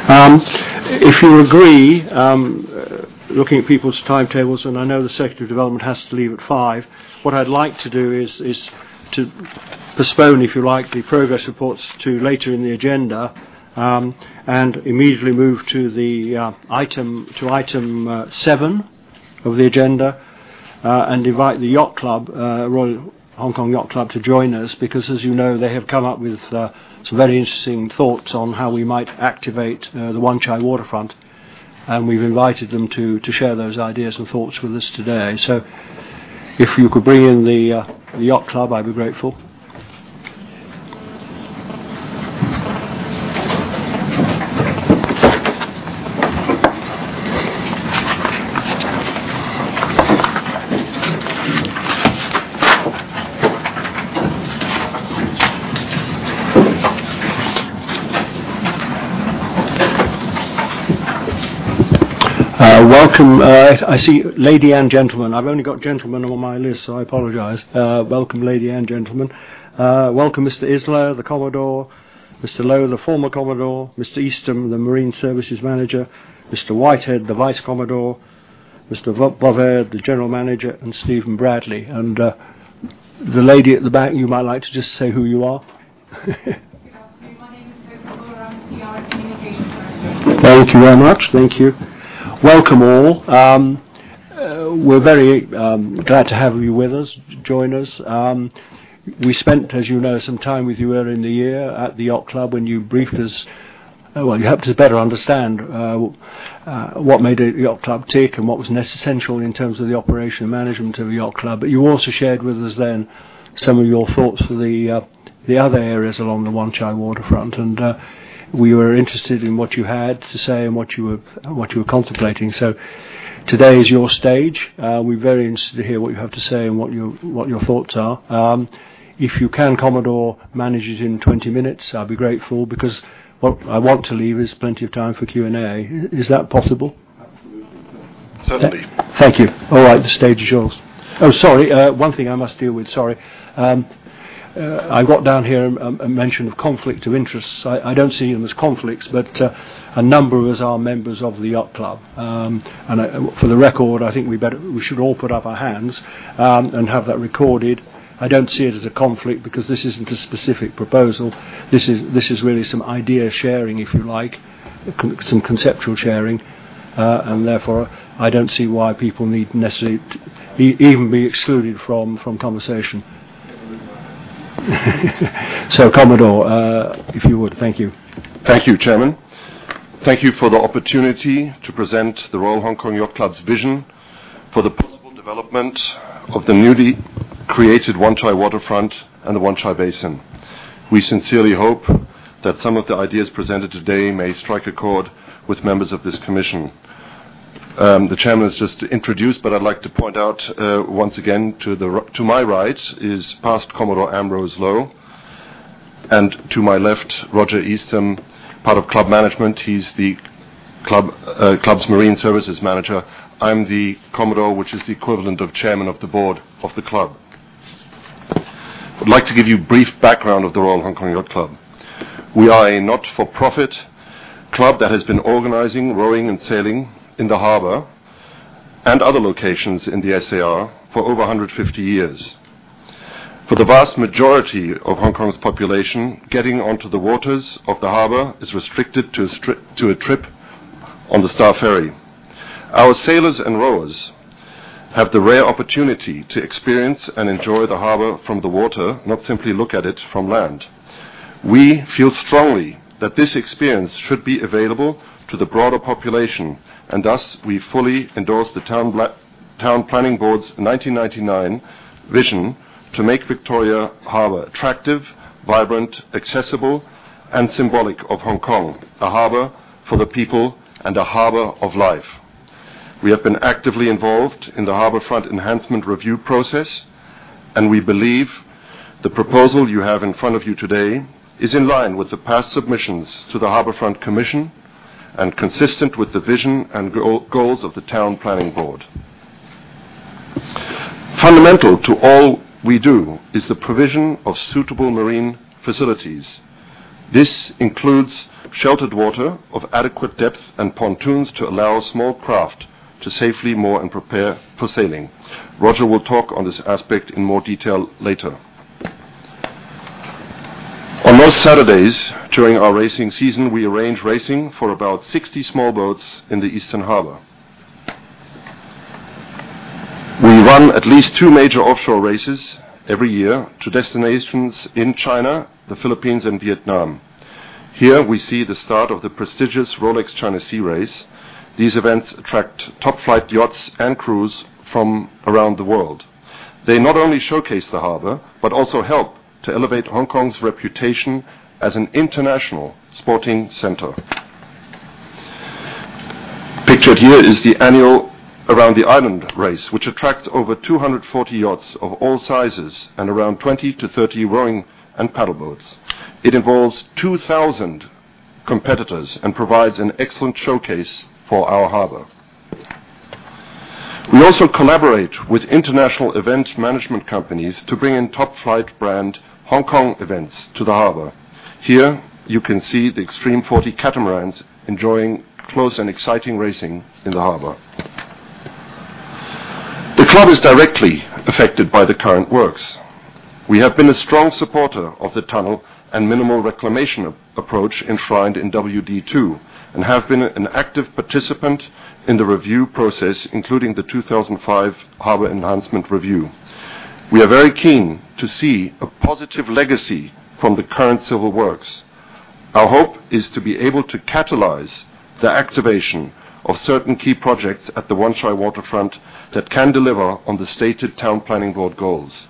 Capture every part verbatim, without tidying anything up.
Um, if you agree, um, uh, looking at people's timetables, and I know the Secretary of Development has to leave at five, what I'd like to do is, is to postpone, if you like, the progress reports to later in the agenda, um, and immediately move to the uh, item to item uh, seven of the agenda, uh, and invite the Yacht Club, uh, Royal Hong Kong Yacht Club, to join us, because, as you know, they have come up with uh, some very interesting thoughts on how we might activate uh, the Wan Chai waterfront, and we've invited them to, to share those ideas and thoughts with us today. So if you could bring in the, uh, the Yacht Club, I'd be grateful. Uh, welcome, uh, I see lady and gentlemen. I've only got gentlemen on my list, so I apologise. Uh, welcome, lady and gentlemen. Uh, welcome, Mister Isler, the Commodore, Mister Lowe, the former Commodore, Mister Eastham, the Marine Services Manager, Mister Whitehead, the Vice Commodore, Mister Bovaird, the General Manager, and Stephen Bradley. And uh, the lady at the back, you might like to just say who you are. Good afternoon. My name is Hope I'm P R and Communications Manager. Thank you very much. Thank you. Welcome all. Um, uh, we're very um, glad to have you with us, join us. Um, we spent, as you know, some time with you earlier in the year at the Yacht Club when you briefed us. Uh, well, you helped us better understand uh, uh, what made a Yacht Club tick and what was essential in terms of the operation and management of the Yacht Club. But you also shared with us then some of your thoughts for the uh, the other areas along the Wan Chai waterfront, and uh, we were interested in what you had to say and what you were what you were contemplating. So today is your stage. Uh, we're very interested to hear what you have to say and what your what your thoughts are. Um, if you can, Commodore, manage it in twenty minutes, I'll be grateful, because what I want to leave is plenty of time for Q and A. Is that possible? Certainly. Th- thank you. All right, the stage is yours. Oh, sorry. Uh, one thing I must deal with. Sorry. Um, Uh, I got down here a, a mention of conflict of interests. I, I don't see them as conflicts, but uh, a number of us are members of the Yacht Club. Um, and I, for the record, I think we better we should all put up our hands um, and have that recorded. I don't see it as a conflict, because this isn't a specific proposal. This is this is really some idea sharing, if you like, con- some conceptual sharing, uh, and therefore I don't see why people need necessarily to e- even be excluded from, from conversation. So, Commodore, uh, if you would, thank you. Thank you, Chairman. Thank you for the opportunity to present the Royal Hong Kong Yacht Club's vision for the possible development of the newly created Wan Chai waterfront and the Wan Chai basin. We sincerely hope that some of the ideas presented today may strike a chord with members of this Commission. Um, the Chairman has just introduced, but I'd like to point out uh, once again to the to my right is past Commodore Ambrose Lowe, and to my left Roger Eastham, part of club management. He's the club uh, club's Marine Services Manager. I'm the Commodore, which is the equivalent of Chairman of the Board of the club. I'd like to give you a brief background of the Royal Hong Kong Yacht Club. We are a not-for-profit club that has been organizing rowing and sailing in the harbour and other locations in the S A R for over one hundred fifty years. For the vast majority of Hong Kong's population, getting onto the waters of the harbour is restricted to a, stri- to a trip on the Star Ferry. Our sailors and rowers have the rare opportunity to experience and enjoy the harbour from the water, not simply look at it from land. We feel strongly that this experience should be available to the broader population, and thus we fully endorse the Town, Bla- Town Planning Board's nineteen ninety-nine vision to make Victoria Harbour attractive, vibrant, accessible, and symbolic of Hong Kong, a harbour for the people and a harbour of life. We have been actively involved in the harbourfront enhancement review process, and we believe the proposal you have in front of you today is in line with the past submissions to the Harbourfront Commission and consistent with the vision and go- goals of the Town Planning Board. Fundamental to all we do is the provision of suitable marine facilities. This includes sheltered water of adequate depth, and pontoons to allow small craft to safely moor and prepare for sailing. Roger will talk on this aspect in more detail later. On most Saturdays during our racing season, we arrange racing for about sixty small boats in the Eastern Harbor. We run at least two major offshore races every year to destinations in China, the Philippines, and Vietnam. Here we see the start of the prestigious Rolex China Sea Race. These events attract top-flight yachts and crews from around the world. They not only showcase the harbor, but also help to elevate Hong Kong's reputation as an international sporting center. Pictured here is the annual Around the Island race, which attracts over two hundred forty yachts of all sizes and around twenty to thirty rowing and paddle boats. It involves two thousand competitors and provides an excellent showcase for our harbor. We also collaborate with international event management companies to bring in top-flight brand Hong Kong events to the harbor. Here you can see the Extreme forty catamarans enjoying close and exciting racing in the harbor. The club is directly affected by the current works. We have been a strong supporter of the tunnel and minimal reclamation ap- approach enshrined in W D two and have been an active participant in the review process, including the two thousand five Harbour Enhancement Review. We are very keen to see a positive legacy from the current civil works. Our hope is to be able to catalyze the activation of certain key projects at the Wan Chai waterfront that can deliver on the stated Town Planning Board goals.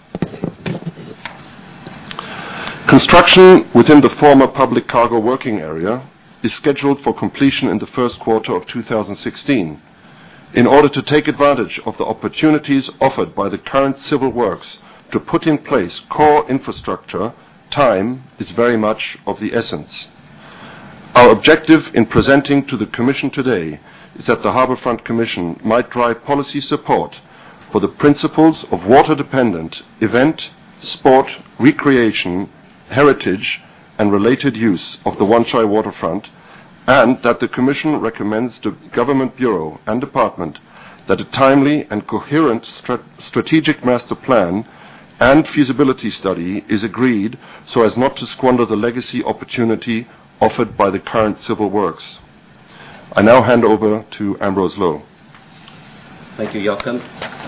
Construction within the former public cargo working area is scheduled for completion in the first quarter of two thousand sixteen. In order to take advantage of the opportunities offered by the current civil works to put in place core infrastructure, time is very much of the essence. Our objective in presenting to the Commission today is that the Harbourfront Commission might drive policy support for the principles of water-dependent event, sport, recreation, heritage, and related use of the Wan Chai waterfront, and that the Commission recommends to Government Bureau and Department that a timely and coherent strat- strategic master plan and feasibility study is agreed so as not to squander the legacy opportunity offered by the current civil works. I now hand over to Ambrose Lowe. Thank you, Joachim.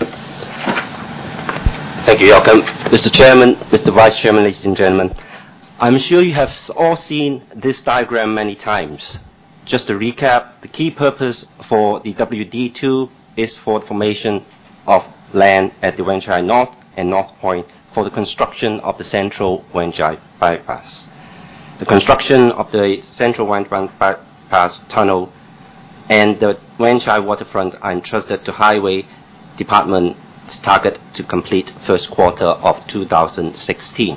Thank you, Joachim. Mister Chairman, Mister Vice Chairman, ladies and gentlemen, I'm sure you have all seen this diagram many times. Just to recap, the key purpose for the W D two is for the formation of land at the Wan Chai North and North Point for the construction of the Central Wan Chai Bypass. The construction of the Central Wan Chai Bypass Tunnel and the Wan Chai waterfront are entrusted to Highway Department's target to complete first quarter of two thousand sixteen.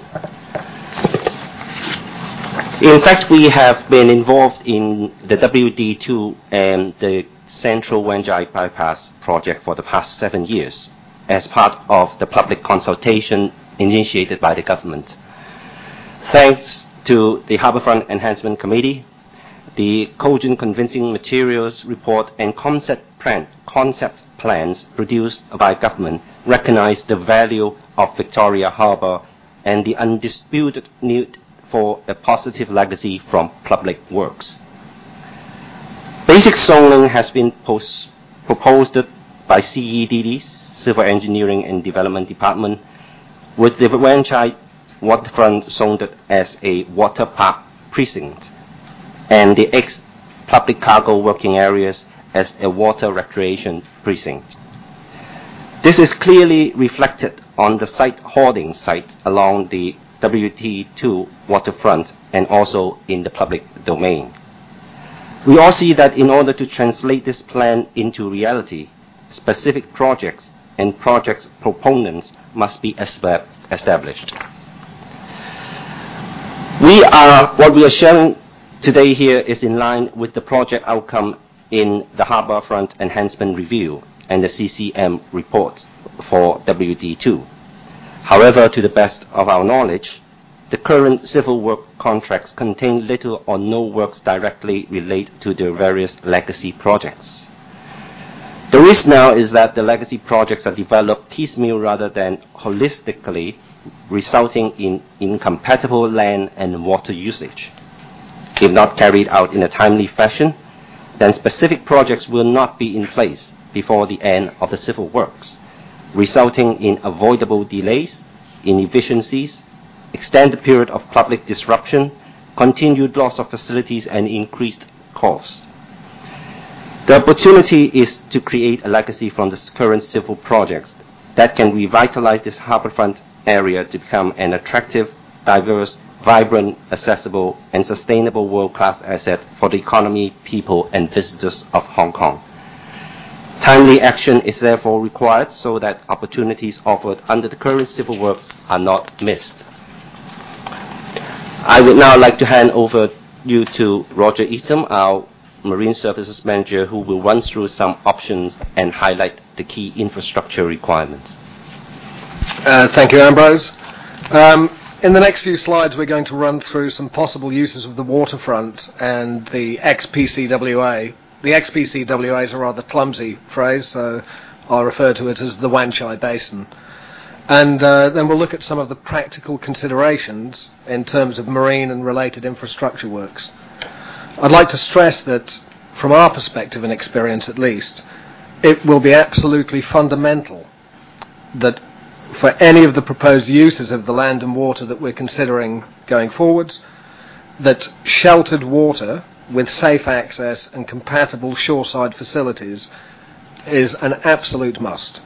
In fact, we have been involved in the W D two and the Central Wan Chai Bypass project for the past seven years as part of the public consultation initiated by the government. Thanks to the Harbourfront Enhancement Committee, the cogent convincing materials report and concept plan, concept plans produced by government recognize the value of Victoria Harbour and the undisputed need for a positive legacy from public works. Basic zoning has been post- proposed by C E D D, Civil Engineering and Development Department, with the Wan Chai waterfront zoned as a water park precinct and the ex-public cargo working areas as a water recreation precinct. This is clearly reflected on the site hoarding site along the W D two waterfront and also in the public domain. We all see that in order to translate this plan into reality, specific projects and project proponents must be established. We are, what we are sharing today here is in line with the project outcome in the Harbourfront Enhancement Review and the C C M report for W D two. However, to the best of our knowledge, The current civil work contracts contain little or no works directly related to the various legacy projects. The risk now is that the legacy projects are developed piecemeal rather than holistically, resulting in incompatible land and water usage. If not carried out in a timely fashion, then specific projects will not be in place before the end of the civil works, resulting in avoidable delays, inefficiencies, extended period of public disruption, continued loss of facilities, and increased costs. The opportunity is to create a legacy from the current civil projects that can revitalize this harborfront area to become an attractive, diverse, vibrant, accessible, and sustainable world-class asset for the economy, people, and visitors of Hong Kong. Timely action is therefore required so that opportunities offered under the current civil works are not missed. I would now like to hand over you to Roger Eastham, our Marine Services Manager, who will run through some options and highlight the key infrastructure requirements. Uh, thank you, Ambrose. Um, in the next few slides, we're going to run through some possible uses of the waterfront and the X P C W A. The X P C W A is a rather clumsy phrase, so I'll refer to it as the Wan Chai Basin. And uh, then we'll look at some of the practical considerations in terms of marine and related infrastructure works. I'd like to stress that, from our perspective and experience at least, it will be absolutely fundamental that for any of the proposed uses of the land and water that we're considering going forwards, that sheltered water with safe access and compatible shoreside facilities is an absolute must.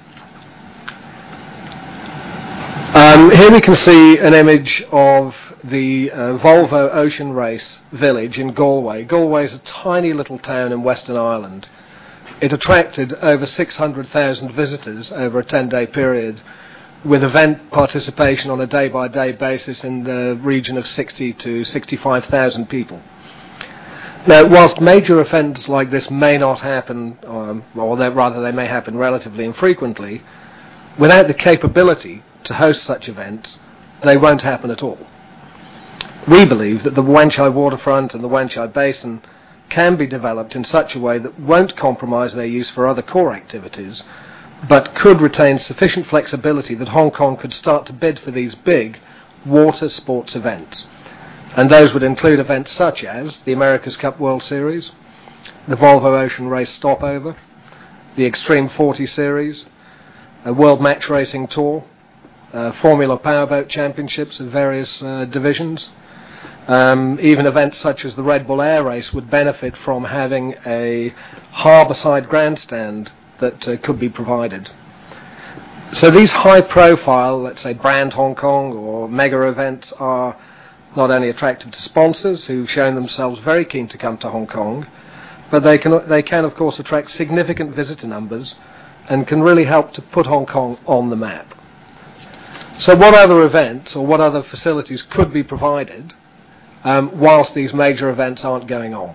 Um, here we can see an image of the uh, Volvo Ocean Race village in Galway. Galway is a tiny little town in Western Ireland. It attracted over six hundred thousand visitors over a ten-day period, with event participation on a day-by-day basis in the region of sixty to sixty-five thousand people. Now, whilst major events like this may not happen, um, or rather they may happen relatively infrequently, without the capability to host such events, they won't happen at all. We believe that the Wan Chai waterfront and the Wan Chai Basin can be developed in such a way that won't compromise their use for other core activities, but could retain sufficient flexibility that Hong Kong could start to bid for these big water sports events. And those would include events such as the America's Cup World Series, the Volvo Ocean Race Stopover, the Extreme forty Series, a World Match Racing Tour, uh, Formula Powerboat Championships of various uh, divisions. Um, even events such as the Red Bull Air Race would benefit from having a harbour-side grandstand that uh, could be provided. So these high-profile, let's say, brand Hong Kong or mega events are not only attractive to sponsors who've shown themselves very keen to come to Hong Kong, but they can, they can of course attract significant visitor numbers and can really help to put Hong Kong on the map. So what other events or what other facilities could be provided um, whilst these major events aren't going on?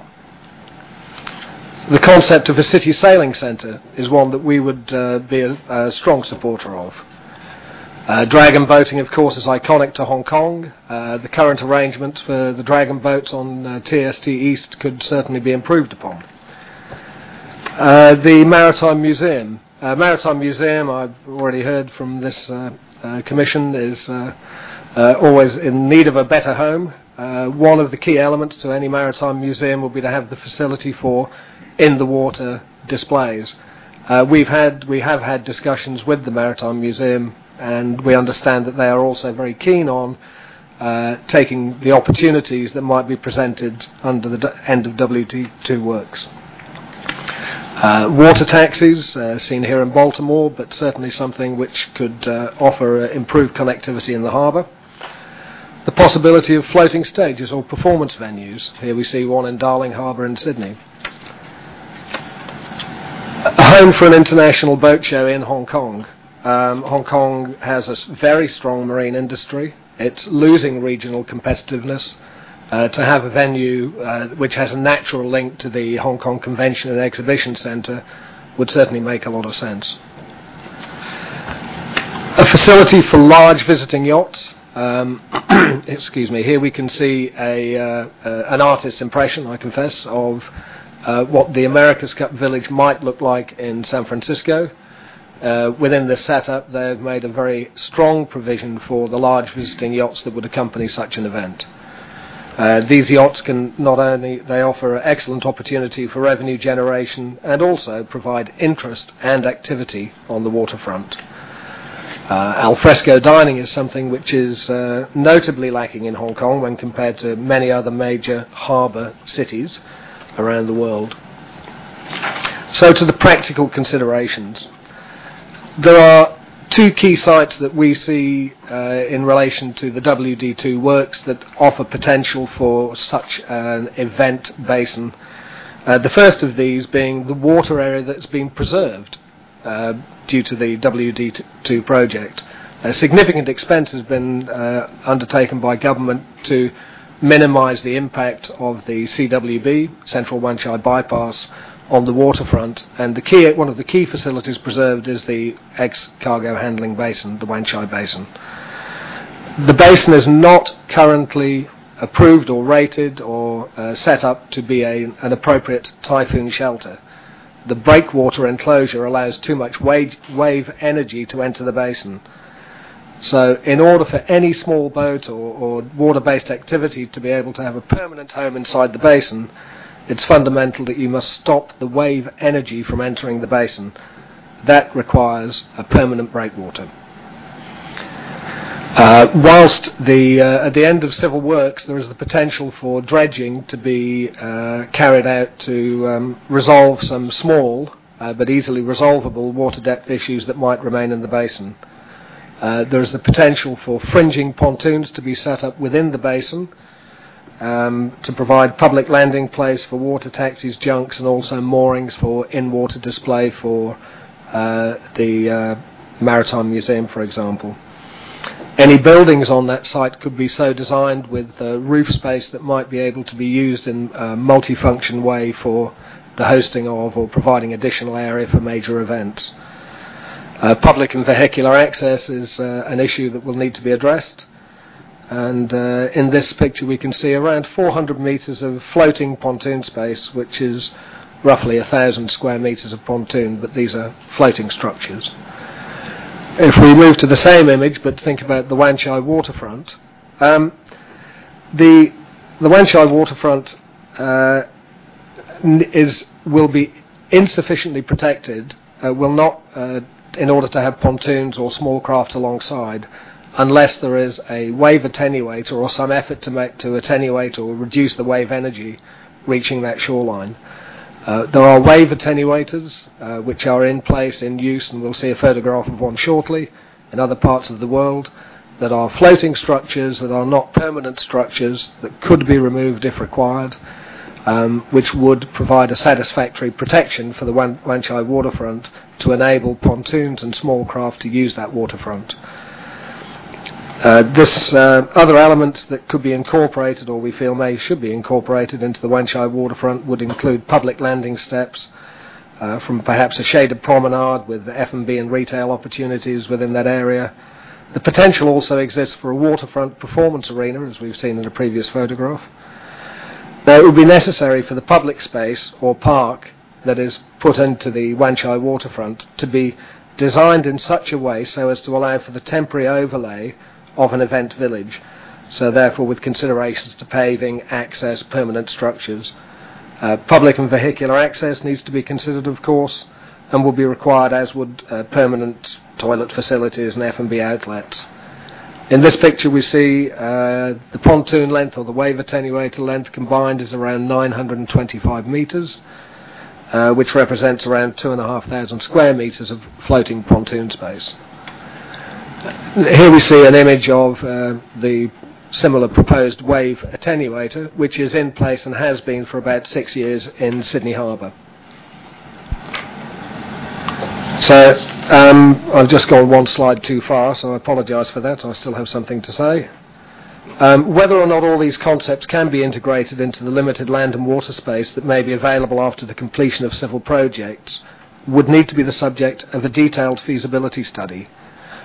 The concept of a city sailing centre is one that we would uh, be a, a strong supporter of. Uh, dragon boating, of course, is iconic to Hong Kong. Uh, the current arrangements for the dragon boats on uh, T S T East could certainly be improved upon. Uh, the Maritime Museum. Uh, Maritime Museum, I've already heard from this uh, uh, commission, is uh, uh, always in need of a better home. Uh, one of the key elements to any maritime museum will be to have the facility for in-the-water displays. Uh, we've had, we have had discussions with the Maritime Museum, and we understand that they are also very keen on uh, taking the opportunities that might be presented under the d- end of W T two works. Uh, water taxis, uh, seen here in Baltimore, but certainly something which could uh, offer uh, improved connectivity in the harbour. The possibility of floating stages or performance venues. Here we see one in Darling Harbour in Sydney. A home for an international boat show in Hong Kong. Um, Hong Kong has a very strong marine industry. It's losing regional competitiveness. Uh, to have a venue uh, which has a natural link to the Hong Kong Convention and Exhibition Centre would certainly make a lot of sense. A facility for large visiting yachts. Um, excuse me. Here we can see a uh, uh, an artist's impression, I confess, of uh, what the America's Cup Village might look like in San Francisco. Uh, within this setup, they've made a very strong provision for the large visiting yachts that would accompany such an event. Uh, these yachts can not only, they offer excellent opportunity for revenue generation and also provide interest and activity on the waterfront. Uh, alfresco dining is something which is uh, notably lacking in Hong Kong when compared to many other major harbour cities around the world. So to the practical considerations. There are two key sites that we see uh, in relation to the W D two works that offer potential for such an event basin. Uh, the first of these being the water area that's been preserved uh, due to the W D two project. A significant expense has been uh, undertaken by government to minimise the impact of the C W B, Central Wan Chai Bypass, on the waterfront, and the key, one of the key facilities preserved is the ex-cargo handling basin, the Wan Chai Basin. The basin is not currently approved or rated or uh, set up to be a, an appropriate typhoon shelter. The breakwater enclosure allows too much wave, wave energy to enter the basin. So in order for any small boat or, or water-based activity to be able to have a permanent home inside the basin, it's fundamental that you must stop the wave energy from entering the basin. That requires a permanent breakwater. Uh, whilst the, uh, at the end of civil works there is the potential for dredging to be uh, carried out to um, resolve some small uh, but easily resolvable water depth issues that might remain in the basin. Uh, there is the potential for fringing pontoons to be set up within the basin, Um, to provide public landing place for water taxis, junks, and also moorings for in-water display for uh, the uh, Maritime Museum, for example. Any buildings on that site could be so designed with uh, roof space that might be able to be used in a multifunction way for the hosting of or providing additional area for major events. Uh, public and vehicular access is uh, an issue that will need to be addressed. And uh, in this picture we can see around four hundred metres of floating pontoon space, which is roughly one thousand square metres of pontoon, but these are floating structures. If we move to the same image, but think about the Wan Chai waterfront, um, the the Wan Chai waterfront uh, is will be insufficiently protected, uh, will not, uh, in order to have pontoons or small craft alongside, unless there is a wave attenuator or some effort to make to attenuate or reduce the wave energy reaching that shoreline. Uh, there are wave attenuators uh, which are in place, in use, and we'll see a photograph of one shortly in other parts of the world, that are floating structures that are not permanent structures that could be removed if required, um, which would provide a satisfactory protection for the Wan, Wan Chai waterfront to enable pontoons and small craft to use that waterfront. Uh, this uh, other elements that could be incorporated, or we feel may should be incorporated into the Wan Chai waterfront, would include public landing steps uh, from perhaps a shaded promenade with F and B and retail opportunities within that area. The potential also exists for a waterfront performance arena, as we've seen in a previous photograph. Now, it would be necessary for the public space or park that is put into the Wan Chai waterfront to be designed in such a way so as to allow for the temporary overlay of an event village, so therefore with considerations to paving, access, permanent structures. Uh, public and vehicular access needs to be considered, of course, and will be required, as would uh, permanent toilet facilities and F and B outlets. In this picture we see uh, the pontoon length or the wave attenuator length combined is around nine hundred twenty-five metres, uh, which represents around two thousand five hundred square metres of floating pontoon space. Here we see an image of uh, the similar proposed wave attenuator, which is in place and has been for about six years in Sydney Harbour. So um, I've just gone one slide too far, so I apologise for that. I still have something to say. Um, whether or not all these concepts can be integrated into the limited land and water space that may be available after the completion of civil projects would need to be the subject of a detailed feasibility study.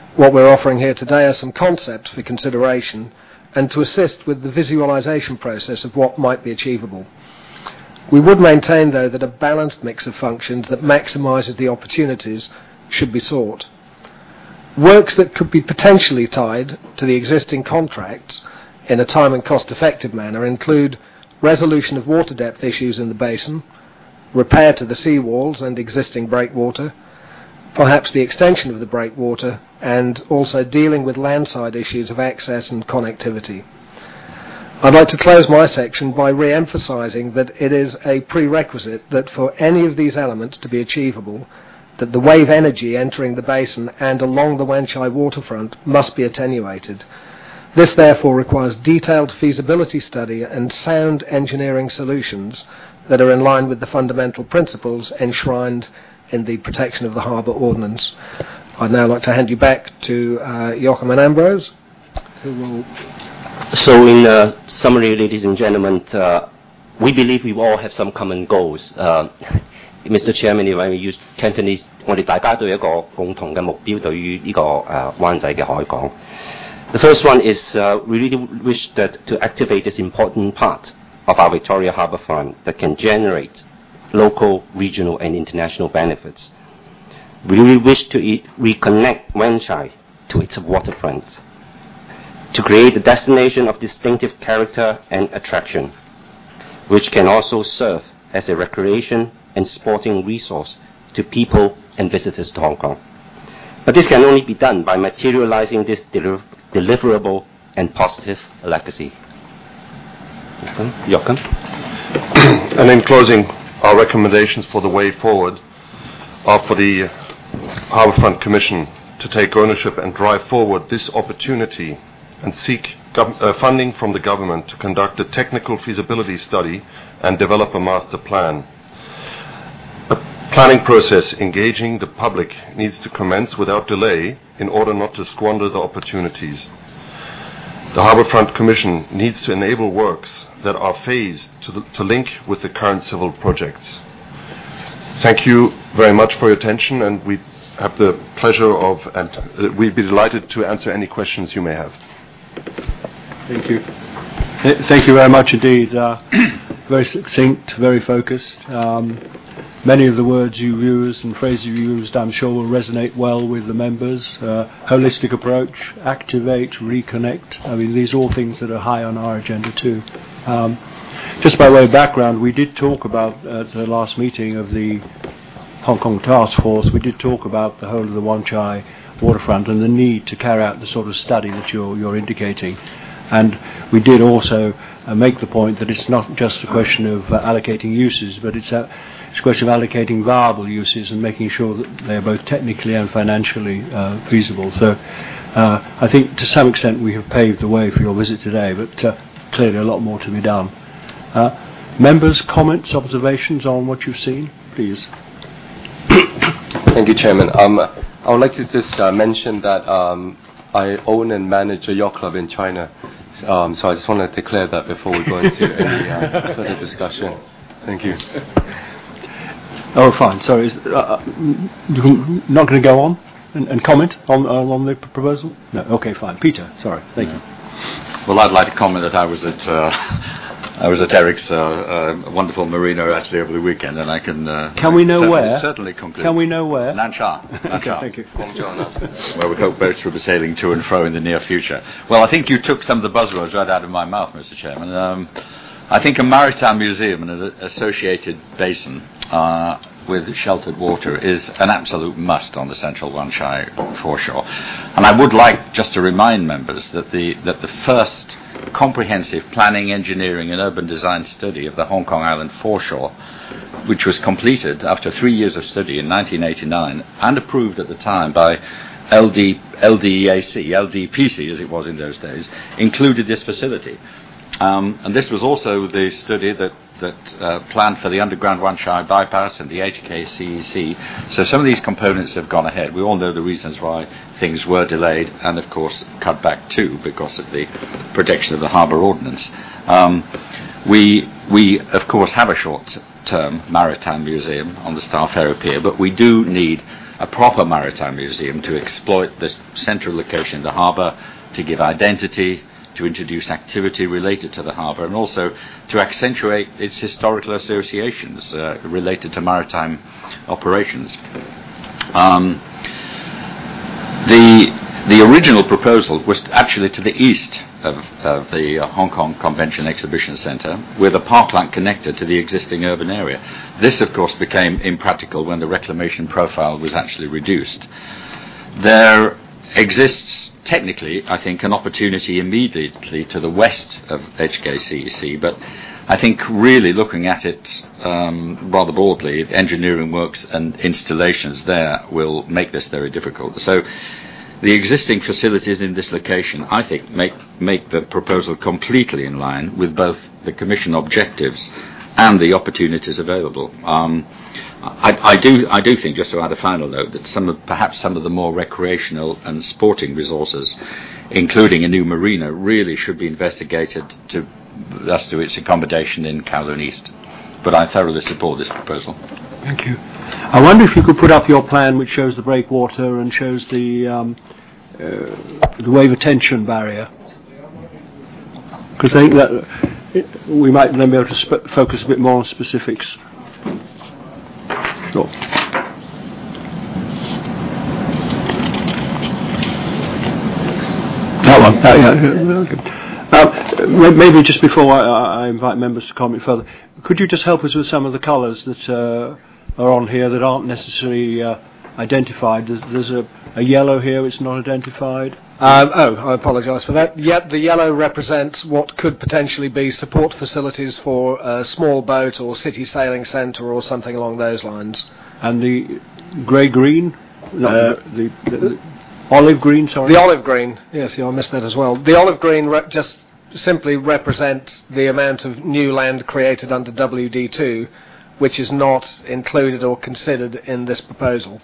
What we're offering here today are some concepts for consideration and to assist with the visualization process of what might be achievable. We would maintain, though, that a balanced mix of functions that maximizes the opportunities should be sought. Works that could be potentially tied to the existing contracts in a time and cost-effective manner include resolution of water depth issues in the basin, repair to the seawalls and existing breakwater, perhaps the extension of the breakwater, and also dealing with landside issues of access and connectivity. I'd like to close my section by re-emphasizing that it is a prerequisite that for any of these elements to be achievable, that the wave energy entering the basin and along the Wan Chai waterfront must be attenuated. This therefore requires detailed feasibility study and sound engineering solutions that are in line with the fundamental principles enshrined in the Protection of the Harbour Ordinance. I'd now like to hand you back to uh, Joachim and Ambrose, who will... So in uh, summary, ladies and gentlemen, uh, we believe we all have some common goals. Uh, Mister Chairman, when we use Cantonese, 我哋大家都有一個共同嘅目標對於呢個誒灣仔嘅海港。The first one is uh, we really wish that to activate this important part of our Victoria Harbour Front that can generate local, regional, and international benefits. We really wish to e- reconnect Wan Chai to its waterfront, to create a destination of distinctive character and attraction, which can also serve as a recreation and sporting resource to people and visitors to Hong Kong. But this can only be done by materializing this deliver- deliverable and positive legacy. Joachim? And in closing, our recommendations for the way forward are for the Harbourfront Commission to take ownership and drive forward this opportunity and seek gov- uh, funding from the government to conduct a technical feasibility study and develop a master plan. A planning process engaging the public needs to commence without delay in order not to squander the opportunities. The Harbourfront Commission needs to enable works that are phased to, the, to link with the current civil projects. Thank you very much for your attention, and we have the pleasure of, and uh, we'd be delighted to answer any questions you may have. Thank you. Th- Thank you very much indeed. Uh, very succinct, very focused. Um, many of the words you used and phrases you used, I'm sure, will resonate well with the members. Uh, holistic approach, activate, reconnect. I mean, these are all things that are high on our agenda too. Um, just by way of background, we did talk about, uh, at the last meeting of the Hong Kong Task Force, we did talk about the whole of the Wan Chai waterfront and the need to carry out the sort of study that you're, you're indicating. And we did also uh, make the point that it's not just a question of uh, allocating uses, but it's a, it's a question of allocating viable uses and making sure that they are both technically and financially uh, feasible. So uh, I think to some extent we have paved the way for your visit today, but uh, clearly a lot more to be done. Uh, members, comments, observations on what you've seen, please. Thank you, Chairman. Um, I would like to just uh, mention that um, I own and manage a yacht club in China, um, so I just want to declare that before we go into any uh, further discussion. Thank you. Oh, fine. Sorry, is, uh, you're not going to go on and, and comment on, on on the proposal? No. Okay, fine. Peter, sorry. Thank you. Well, I'd like to comment that I was at uh, I was at Eric's uh, uh, wonderful marina actually over the weekend, and I can. Uh, Can we know certainly, where? Certainly conclude. Can we know where? Lansha. Okay, thank you. Where we hope boats will be sailing to and fro in the near future. Well, I think you took some of the buzzwords right out of my mouth, Mister Chairman. Um, I think a maritime museum and an associated basin uh, with sheltered water is an absolute must on the central Wan Chai foreshore. And I would like just to remind members that the that the first comprehensive planning, engineering and urban design study of the Hong Kong Island foreshore, which was completed after three years of study in nineteen eighty-nine and approved at the time by L D, L D E A C, L D P C as it was in those days, included this facility. Um, and this was also the study that, that uh, planned for the underground Wan Chai bypass and the H K C E C. So some of these components have gone ahead. We all know the reasons why things were delayed and, of course, cut back too because of the protection of the harbour ordinance. Um, we, we, of course, have a short-term maritime museum on the Star Ferry Pier, but we do need a proper maritime museum to exploit the central location in the harbour, to give identity, to introduce activity related to the harbour, and also to accentuate its historical associations uh, related to maritime operations. Um, the the original proposal was actually to the east of, of the uh, Hong Kong Convention Exhibition Centre, with a parkland connected to the existing urban area. This, of course, became impractical when the reclamation profile was actually reduced. There exists technically, I think, an opportunity immediately to the west of H K C E C, but I think really looking at it um, rather broadly, engineering works and installations there will make this very difficult. So the existing facilities in this location, I think, make, make the proposal completely in line with both the Commission objectives and the opportunities available. Um, I, I do, I do think, just to add a final note, that some of, perhaps some of the more recreational and sporting resources, including a new marina, really should be investigated to, as to its accommodation in Kowloon East. But I thoroughly support this proposal. Thank you. I wonder if you could put up your plan, which shows the breakwater and shows the um, uh, the wave attention barrier, because I think that uh, we might then be able to sp- focus a bit more on specifics. Sure. That one. Uh, yeah, okay. Uh, maybe just before I, I invite members to comment further, could you just help us with some of the colours that uh, are on here that aren't necessarily uh, identified? There's, there's a, a yellow here which is not identified. Um, oh, I apologise for that. Yet the yellow represents what could potentially be support facilities for a small boat or city sailing centre or something along those lines. And the grey-green? No, Uh, the, the, the olive green, sorry. The olive green, yes, yeah, I missed that as well. The olive green re- just simply represents the amount of new land created under W D two, which is not included or considered in this proposal.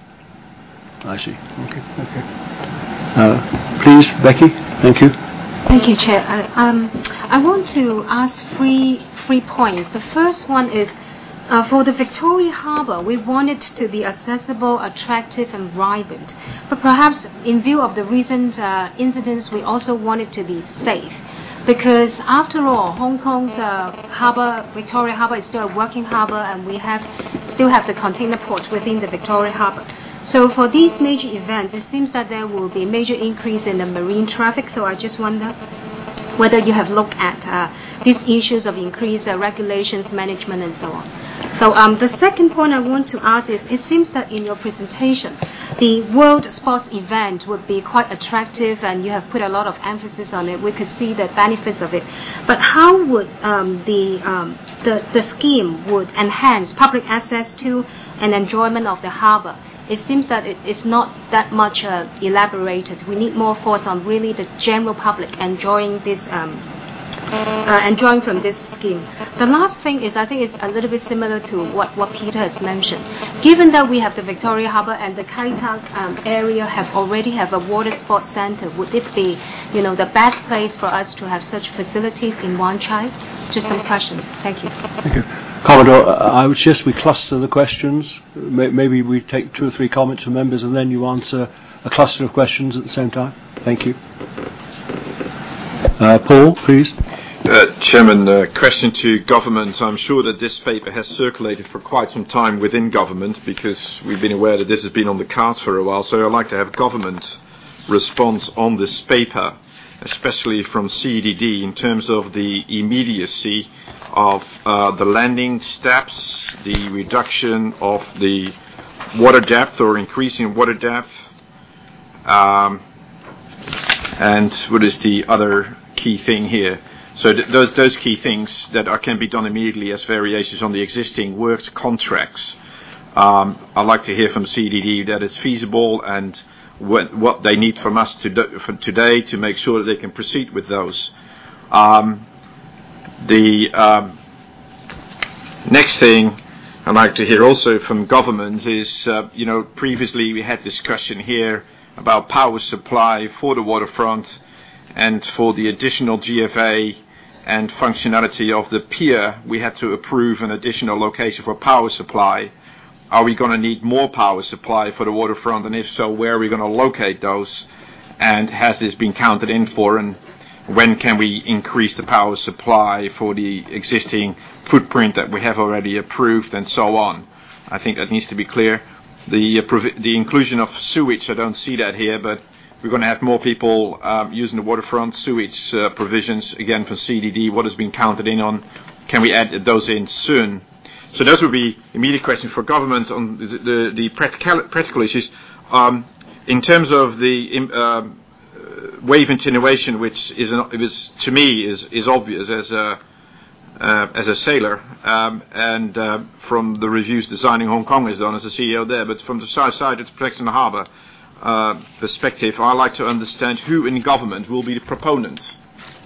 I see. Okay. Okay. Uh, please, Becky. Thank you. Thank you, Chair. I, um, I want to ask three three points. The first one is uh, for the Victoria Harbour, we want it to be accessible, attractive, and vibrant. But perhaps in view of the recent uh, incidents, we also want it to be safe. Because after all, Hong Kong's uh, harbour, Victoria Harbour, is still a working harbour, and we have still have the container port within the Victoria Harbour. So for these major events, it seems that there will be a major increase in the marine traffic. So I just wonder whether you have looked at uh, these issues of increased uh, regulations, management, and so on. So um, the second point I want to ask is, it seems that in your presentation, the World Sports event would be quite attractive, and you have put a lot of emphasis on it. We could see the benefits of it. But how would um, the, um, the the scheme would enhance public access to and enjoyment of the harbour? It seems that it, it's not that much uh, elaborated. We need more thoughts on really the general public enjoying this, um, uh, enjoying from this scheme. The last thing is, I think it's a little bit similar to what, what Peter has mentioned. Given that we have the Victoria Harbour and the Kai Tak um, area have already have a water sports centre, would it be, you know, the best place for us to have such facilities in Wan Chai? Just some questions. Thank you. Thank you. Commodore, I would suggest we cluster the questions. Maybe we take two or three comments from members and then you answer a cluster of questions at the same time. Thank you. Uh, Paul, please. Uh, Chairman, uh, question to government. I'm sure that this paper has circulated for quite some time within government, because we've been aware that this has been on the cards for a while. So I'd like to have government response on this paper, especially from C D D, in terms of the immediacy of uh, the landing steps, the reduction of the water depth or increasing water depth, um, and what is the other key thing here? So th- those those key things that are, can be done immediately as variations on the existing works contracts. Um, I'd like to hear from C D D that it's feasible, and what, what they need from us to do, for today to make sure that they can proceed with those. Um, the um, next thing I'd like to hear also from government is, uh, you know, previously we had discussion here about power supply for the waterfront and for the additional G F A and functionality of the pier. We had to approve an additional location for power supply. are we going to need more power supply for the waterfront, and if so, where are we going to locate those, and has this been counted in for, and when can we increase the power supply for the existing footprint that we have already approved, and so on. I think that needs to be clear. The, uh, provi- the inclusion of sewage, I don't see that here, but we're going to have more people um, using the waterfront. Sewage uh, provisions, again, for C D D, what has been counted in on, can we add those in soon? So those would be immediate questions for government on the, the, the practical, practical issues. Um, in terms of the um, wave attenuation, which is, an, is to me is, is obvious as a uh, as a sailor, um, and uh, from the reviews designing Hong Kong is done as a C E O there, but from the south side of the protection of the harbour uh, perspective, I like to understand who in government will be the proponents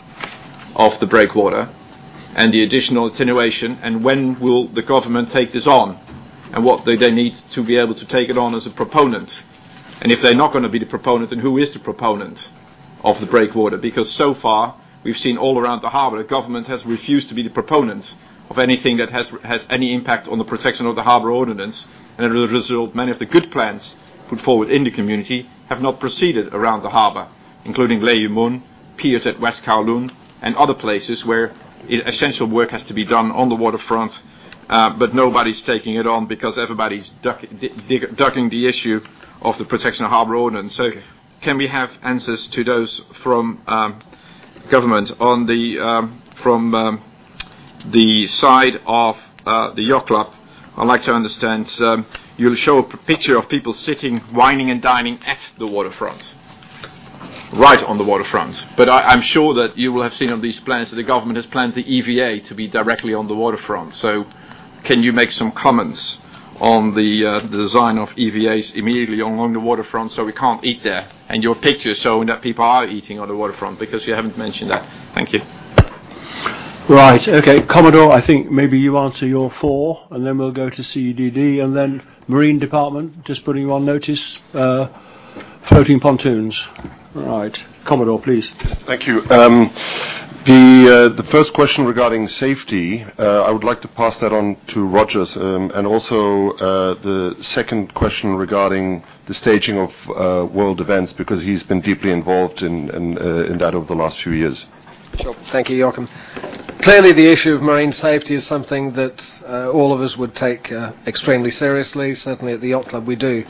of the breakwater and the additional attenuation, and when will the government take this on, and what do they need to be able to take it on as a proponent. And if they're not going to be the proponent, then who is the proponent of the breakwater? Because so far, we've seen all around the harbour, the government has refused to be the proponent of anything that has has any impact on the protection of the harbour ordinance. And as a result, many of the good plans put forward in the community have not proceeded around the harbour, including Le Yu Mun, piers at West Kowloon, and other places where essential work has to be done on the waterfront, uh, but nobody's taking it on because everybody's duck, dig, ducking the issue of the protection of harbour ordinance. So can we have answers to those from um, government on the um, from um, the side of uh, the yacht club? I'd like to understand, um, you'll show a picture of people sitting, wining and dining at the waterfront, right on the waterfront. But I, I'm sure that you will have seen on these plans that the government has planned the E V A to be directly on the waterfront. So can you make some comments on the, uh, the design of E V As immediately along the waterfront so we can't eat there? And your picture showing that people are eating on the waterfront, because you haven't mentioned that. Thank you. Right, okay. Commodore, I think maybe you answer your four, and then we'll go to C D D, and then Marine Department, just putting you on notice, uh, floating pontoons. Right. Commodore, please. Thank you. Um, the uh, the first question regarding safety, uh, I would like to pass that on to Rogers, um, and also uh, the second question regarding the staging of uh, world events, because he's been deeply involved in in, uh, in that over the last few years. Sure. Thank you, Joachim. Clearly, the issue of marine safety is something that uh, all of us would take uh, extremely seriously. Certainly at the Yacht Club we do.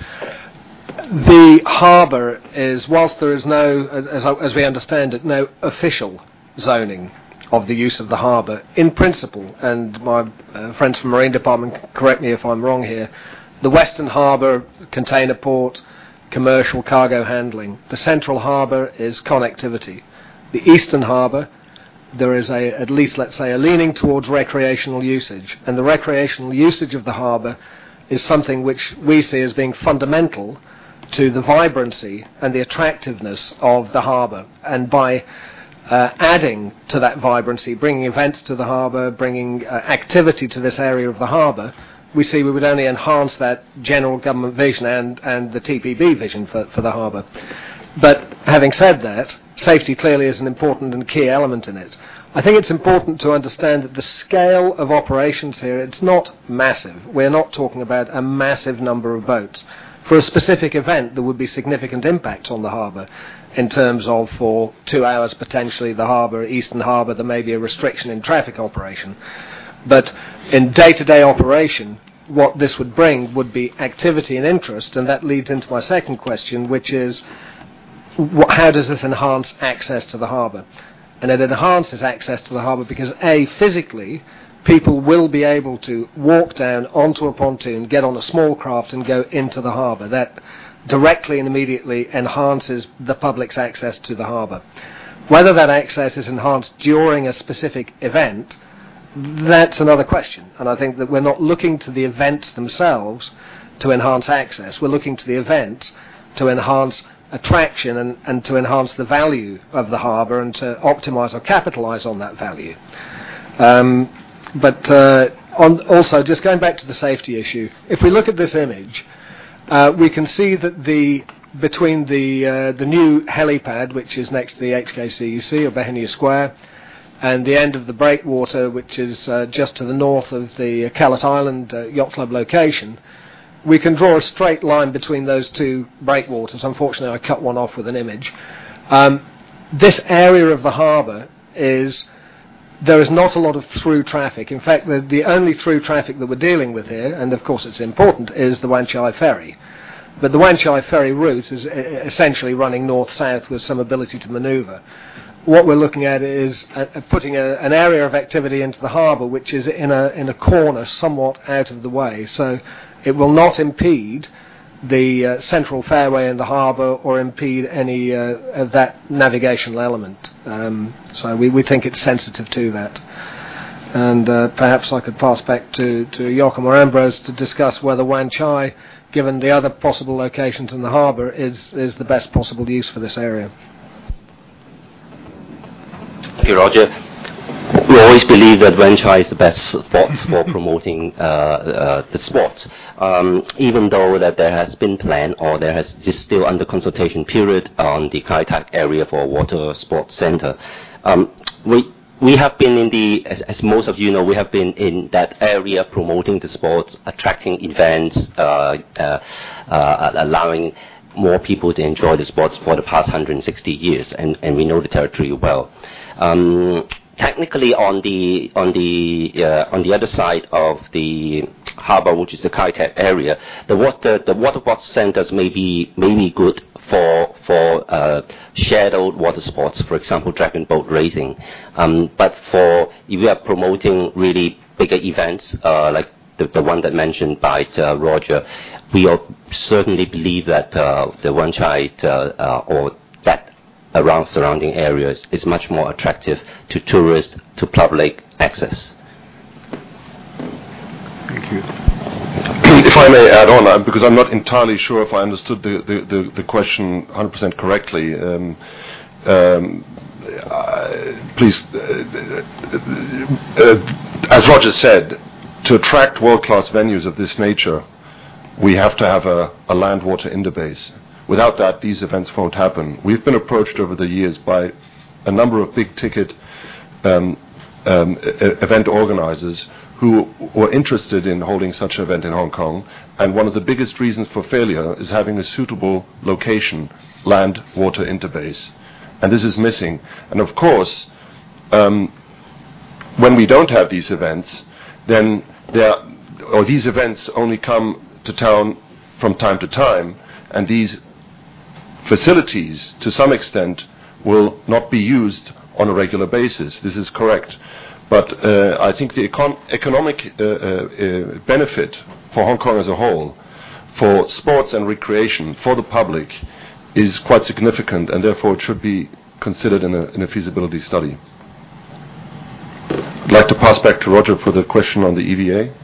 The harbour is, whilst there is no, as, as we understand it, no official zoning of the use of the harbour, in principle, and my uh, friends from Marine Department correct me if I'm wrong here, the Western Harbour, container port, commercial cargo handling. The Central Harbour is connectivity. The Eastern Harbour, there is a, at least let's say, a leaning towards recreational usage, and the recreational usage of the harbour is something which we see as being fundamental to the vibrancy and the attractiveness of the harbour. And by uh, adding to that vibrancy, bringing events to the harbour, bringing uh, activity to this area of the harbour, we see we would only enhance that general government vision and, and the T P B vision for, for the harbour. But having said that, safety clearly is an important and key element in it. I think it's important to understand that the scale of operations here, it's not massive. We're not talking about a massive number of boats. For a specific event, there would be significant impacts on the harbour in terms of, for two hours potentially, the harbour, Eastern Harbour, there may be a restriction in traffic operation. But in day-to-day operation, what this would bring would be activity and interest, and that leads into my second question, which is, how does this enhance access to the harbour? And it enhances access to the harbour because, A, physically, people will be able to walk down onto a pontoon, get on a small craft and go into the harbour. That directly and immediately enhances the public's access to the harbour. Whether that access is enhanced during a specific event, that's another question. And I think that we're not looking to the events themselves to enhance access. We're looking to the events to enhance attraction and, and to enhance the value of the harbour and to optimise or capitalise on that value. Um, but uh, on also, just going back to the safety issue, if we look at this image, uh, we can see that the between the uh, the new helipad, which is next to the H K C E C or Bethania Square, and the end of the breakwater, which is uh, just to the north of the Callot Island uh, Yacht Club location, we can draw a straight line between those two breakwaters. Unfortunately, I cut one off with an image. Um, this area of the harbour is, there is not a lot of through traffic. In fact, the, the only through traffic that we're dealing with here, and of course it's important, is the Wan Chai ferry. But the Wan Chai ferry route is essentially running north-south with some ability to manoeuvre. What we're looking at is uh, putting a, an area of activity into the harbour which is in a, in a corner somewhat out of the way. So it will not impede the uh, central fairway in the harbour or impede any uh, of that navigational element. Um, so we, we think it's sensitive to that. And uh, perhaps I could pass back to, to Joachim or Ambrose to discuss whether Wan Chai, given the other possible locations in the harbour, is, is the best possible use for this area. Thank you, Roger. We always believe that Wan Chai is the best spot for promoting uh, uh, the sport, um, even though that there has been plan or there has is still under consultation period on the Kai Tak area for a water sports centre. Um, we we have been in the, as, as most of you know, we have been in that area promoting the sports, attracting events, uh, uh, uh, allowing more people to enjoy the sports for the past one hundred sixty years, and, and we know the territory well. Um, Technically, on the on the uh, on the other side of the harbour, which is the Kai Tak area, the water the water sports centres may be may be good for for uh, shadowed water sports, for example, dragon boat racing. Um, but for if we are promoting really bigger events uh, like the, the one that mentioned by uh, Roger, we are certainly believe that uh, the Wan Chai uh, uh, or that around surrounding areas is much more attractive to tourists, to public access. Thank you. If I may add on, uh, because I'm not entirely sure if I understood the, the, the, the question one hundred percent correctly, um, um, uh, please, uh, uh, as Roger said, to attract world-class venues of this nature, we have to have a, a land-water interbase. Without that, these events won't happen. We've been approached over the years by a number of big-ticket um, um, event organizers who were interested in holding such an event in Hong Kong, and one of the biggest reasons for failure is having a suitable location, land-water interbase. And this is missing. And of course, um, when we don't have these events, then there, or these events only come to town from time to time, and these facilities, to some extent, will not be used on a regular basis. This is correct. But uh, I think the econ- economic uh, uh, uh, benefit for Hong Kong as a whole, for sports and recreation, for the public, is quite significant, and therefore it should be considered in a, in a feasibility study. I'd like to pass back to Roger for the question on the E V A.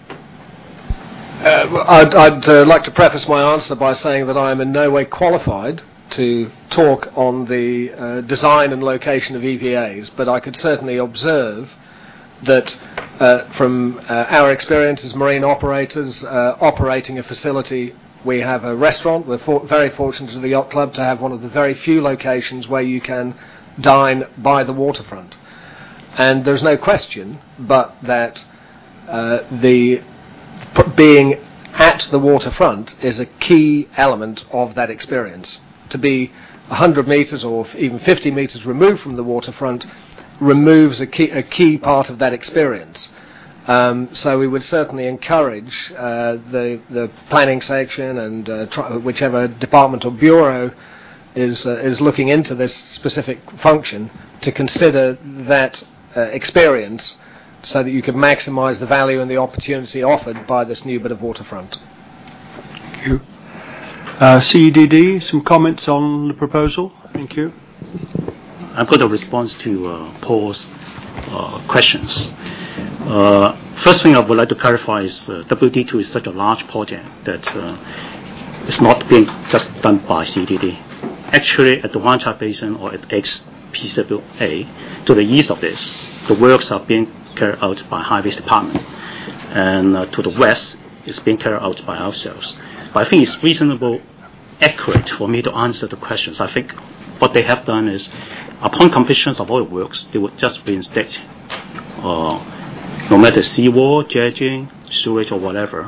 Uh, I'd, I'd uh, like to preface my answer by saying that I am in no way qualified to talk on the uh, design and location of E V As, but I could certainly observe that uh, from uh, our experience as marine operators uh, operating a facility, we have a restaurant. We're for- very fortunate at the Yacht Club to have one of the very few locations where you can dine by the waterfront. And there's no question but that uh, the being at the waterfront is a key element of that experience. To be one hundred metres or even fifty metres removed from the waterfront removes a key, a key part of that experience. Um, so we would certainly encourage uh, the, the planning section and uh, try, whichever department or bureau is, uh, is looking into this specific function to consider that uh, experience, so that you could maximise the value and the opportunity offered by this new bit of waterfront. Thank you. Uh, C E D D, some comments on the proposal? Thank you. I've got a response to uh, Paul's uh, questions. Uh, first thing I would like to clarify is uh, W D two is such a large project that uh, it's not being just done by C E D D. Actually, at the Wan Chai Basin or at X P C W A, to the east of this, the works are being carried out by Highways Department, and uh, to the west is being carried out by ourselves. But I think it's reasonable, accurate for me to answer the questions. I think what they have done is, upon completion of all the works, they would just reinstate, uh, no matter seawall, dredging, sewage, or whatever,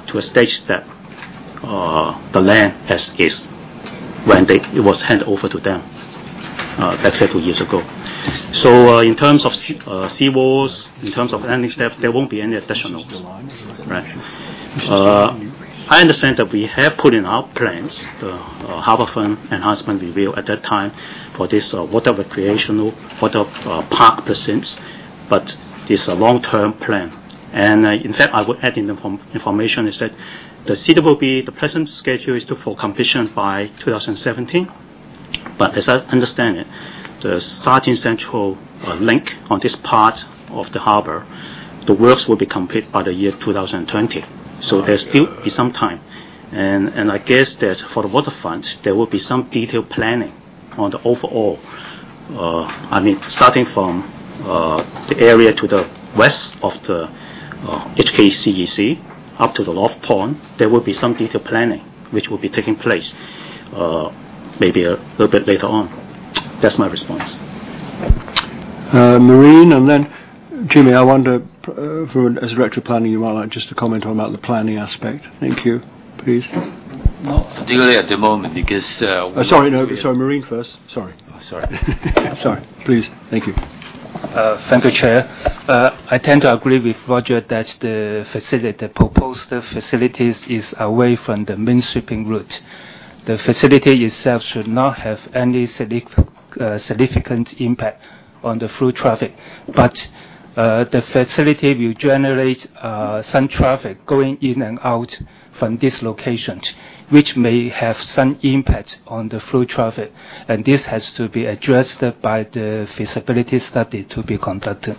to a stage that uh, the land as is when they, it was handed over to them. Uh, that's said two years ago. So uh, in terms of sea, uh, sea walls, in terms of landing steps, there won't be any additional. Right. Uh, I understand that we have put in our plans the uh, harbourfront enhancement review at that time for this uh, water recreational water uh, park precincts, but it's a long-term plan. And uh, in fact, I would add in the inform- information is that the C W B, the present schedule is to for completion by two thousand seventeen. But as I understand it, the Sardine Central uh, link on this part of the harbour, the works will be complete by the year two thousand twenty. So there still be some time. And, and I guess that for the waterfront, there will be some detailed planning on the overall, uh, I mean, starting from uh, the area to the west of the uh, H K C E C up to the North Pond, there will be some detailed planning which will be taking place uh, maybe a little bit later on. That's my response. Uh, Marine, and then Jimmy, I wonder, uh, for, as Director of Planning, you might like just to comment on about the planning aspect. Thank you, please. Not particularly at the moment because... Uh, uh, sorry, no, sorry, Marine first. Sorry. Oh, sorry. Sorry, please. Thank you. Uh, thank you, Chair. Uh, I tend to agree with Roger that the facility, the proposed facilities is away from the main shipping route. The facility itself should not have any significant, uh, significant impact on the through traffic, but uh, the facility will generate uh, some traffic going in and out from this location, which may have some impact on the through traffic, and this has to be addressed by the feasibility study to be conducted.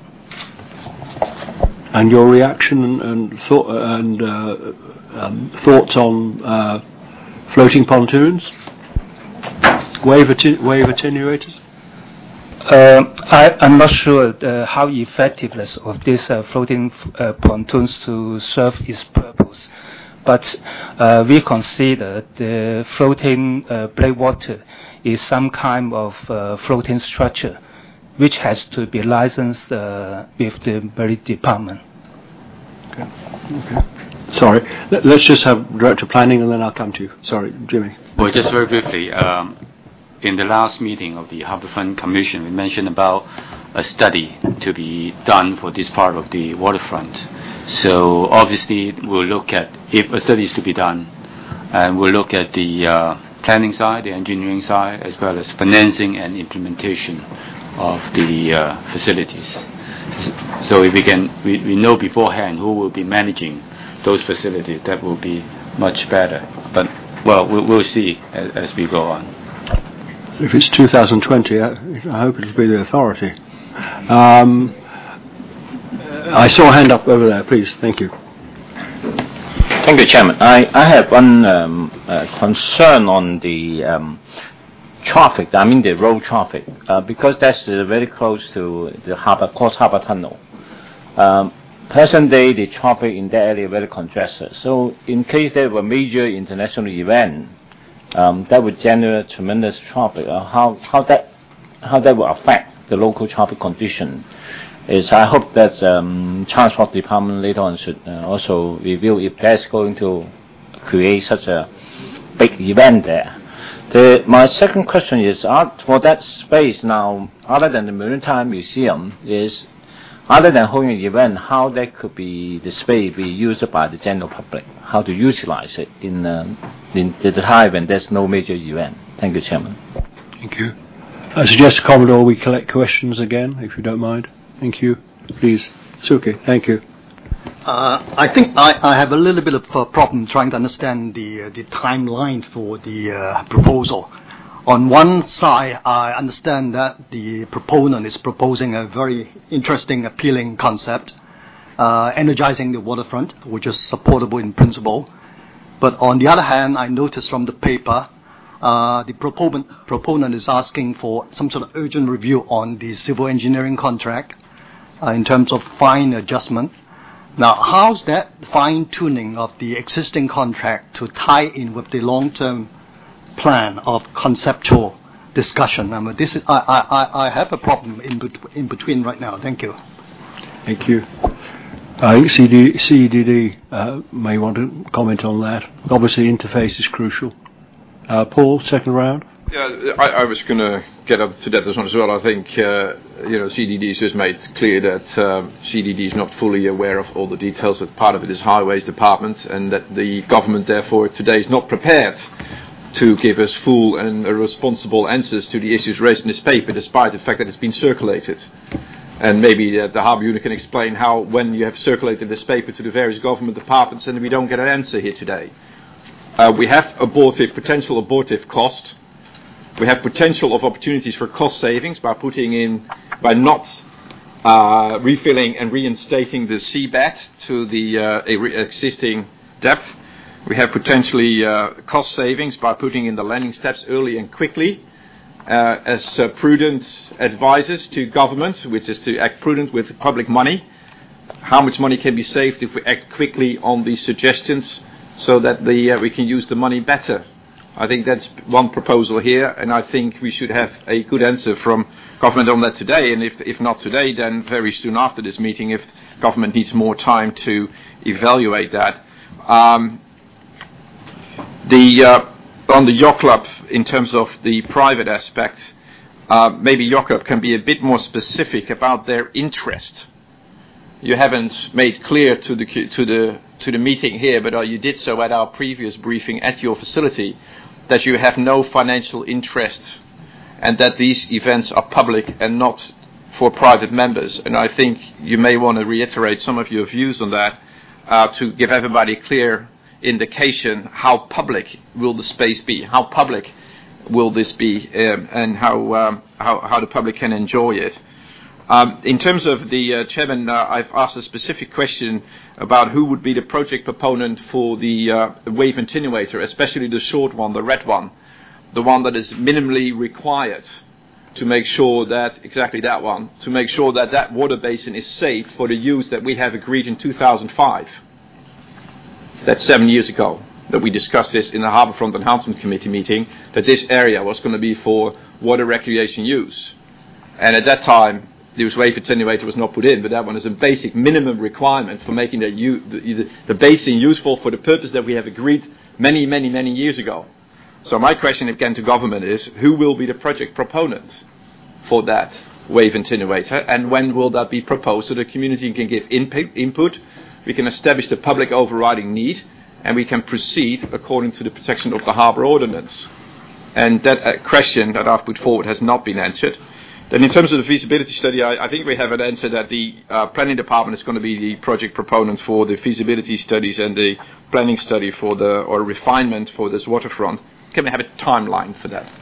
And your reaction and, and, thought, and uh, um, thoughts on uh, floating pontoons, wave, atti- wave attenuators? Uh, I, I'm not sure uh, how effectiveness of these uh, floating uh, pontoons to serve its purpose, but uh, we consider the floating uh, breakwater is some kind of uh, floating structure which has to be licensed uh, with the Marine Department. Okay. Okay. Sorry, let's just have Director of Planning and then I'll come to you. Sorry, Jimmy. Well, just very briefly, um, in the last meeting of the Harbourfront Commission, we mentioned about a study to be done for this part of the waterfront. So obviously we'll look at, if a study is to be done, and we'll look at the uh, planning side, the engineering side, as well as financing and implementation of the uh, facilities. So if we can, we, we know beforehand who will be managing those facilities, that will be much better. But, well, we'll, we'll see as, as we go on. If it's two thousand twenty, I, I hope it'll be the authority. Um, I saw a hand up over there, please. Thank you. Thank you, Chairman. I, I have one um, uh, concern on the um, traffic, I mean the road traffic, uh, because that's uh, very close to the harbor, Cross Harbour Tunnel. Um, present day, the traffic in that area is very congested. So in case there were major international event, um, that would generate tremendous traffic. Uh, how, how, that, how that will affect the local traffic condition is I hope that um, Transport Department later on should uh, also review if that's going to create such a big event there. The, my second question is, uh, for that space now, other than the Maritime Museum, is other than holding an event, how that could be the space be used by the general public, how to utilize it in, um, in the time when there's no major event. Thank you, Chairman. Thank you. I suggest, Commodore, we collect questions again, if you don't mind. Thank you. Please. Suki, thank you. Uh, I think I, I have a little bit of a problem trying to understand the uh, the timeline for the uh, proposal. On one side, I understand that the proponent is proposing a very interesting, appealing concept, uh, energizing the waterfront, which is supportable in principle. But on the other hand, I noticed from the paper, uh, the proponent, proponent is asking for some sort of urgent review on the civil engineering contract uh, in terms of fine adjustment. Now, how's that fine-tuning of the existing contract to tie in with the long-term plan of conceptual discussion? I mean, this is, I, I, I have a problem in, bet- in between right now. Thank you. Thank you. I think C D, C D D uh, may want to comment on that. Obviously, interface is crucial. Uh, Paul, second round. Yeah, I, I was going to get up to that as well. I think uh, you know C D D has just made clear that uh, C D D is not fully aware of all the details. That part of it is Highways Department, and that the government therefore today is not prepared to give us full and uh, responsible answers to the issues raised in this paper, despite the fact that it's been circulated. And maybe uh, the Harbour Unit can explain how, when you have circulated this paper to the various government departments, and we don't get an answer here today. Uh, we have abortive, potential abortive cost. We have potential of opportunities for cost savings by putting in, by not uh, refilling and reinstating the seabed to the uh, existing depth. We have potentially uh, cost savings by putting in the landing steps early and quickly. Uh, as uh, prudent advisors to government, which is to act prudent with public money. How much money can be saved if we act quickly on these suggestions so that the, uh, we can use the money better? I think that's one proposal here, and I think we should have a good answer from government on that today, and if, if not today, then very soon after this meeting, if government needs more time to evaluate that. Um, the... Uh, On the yacht club, in terms of the private aspect, uh, maybe yacht club can be a bit more specific about their interest. You haven't made clear to the to the to the meeting here, but uh, you did so at our previous briefing at your facility, that you have no financial interest, and that these events are public and not for private members. And I think you may want to reiterate some of your views on that uh, to give everybody clear indication how public will the space be, how public will this be, um, and how, um, how how the public can enjoy it. Um, in terms of the uh, chairman, uh, I've asked a specific question about who would be the project proponent for the uh, wave attenuator, especially the short one, the red one, the one that is minimally required to make sure that, exactly that one, to make sure that that water basin is safe for the use that we have agreed in two thousand five. That's seven years ago that we discussed this in the Harbourfront Enhancement Committee meeting, that this area was going to be for water recreation use. And at that time, this wave attenuator was not put in, but that one is a basic minimum requirement for making the, the, the basin useful for the purpose that we have agreed many, many, many years ago. So my question again to government is, who will be the project proponent for that wave attenuator, and when will that be proposed so the community can give input? We can establish the public overriding need, and we can proceed according to the protection of the harbour ordinance. And that uh, question that I've put forward has not been answered. Then in terms of the feasibility study, I, I think we have an answer that the uh, planning department is going to be the project proponent for the feasibility studies and the planning study for the, or refinement for this waterfront. Can we have a timeline for that?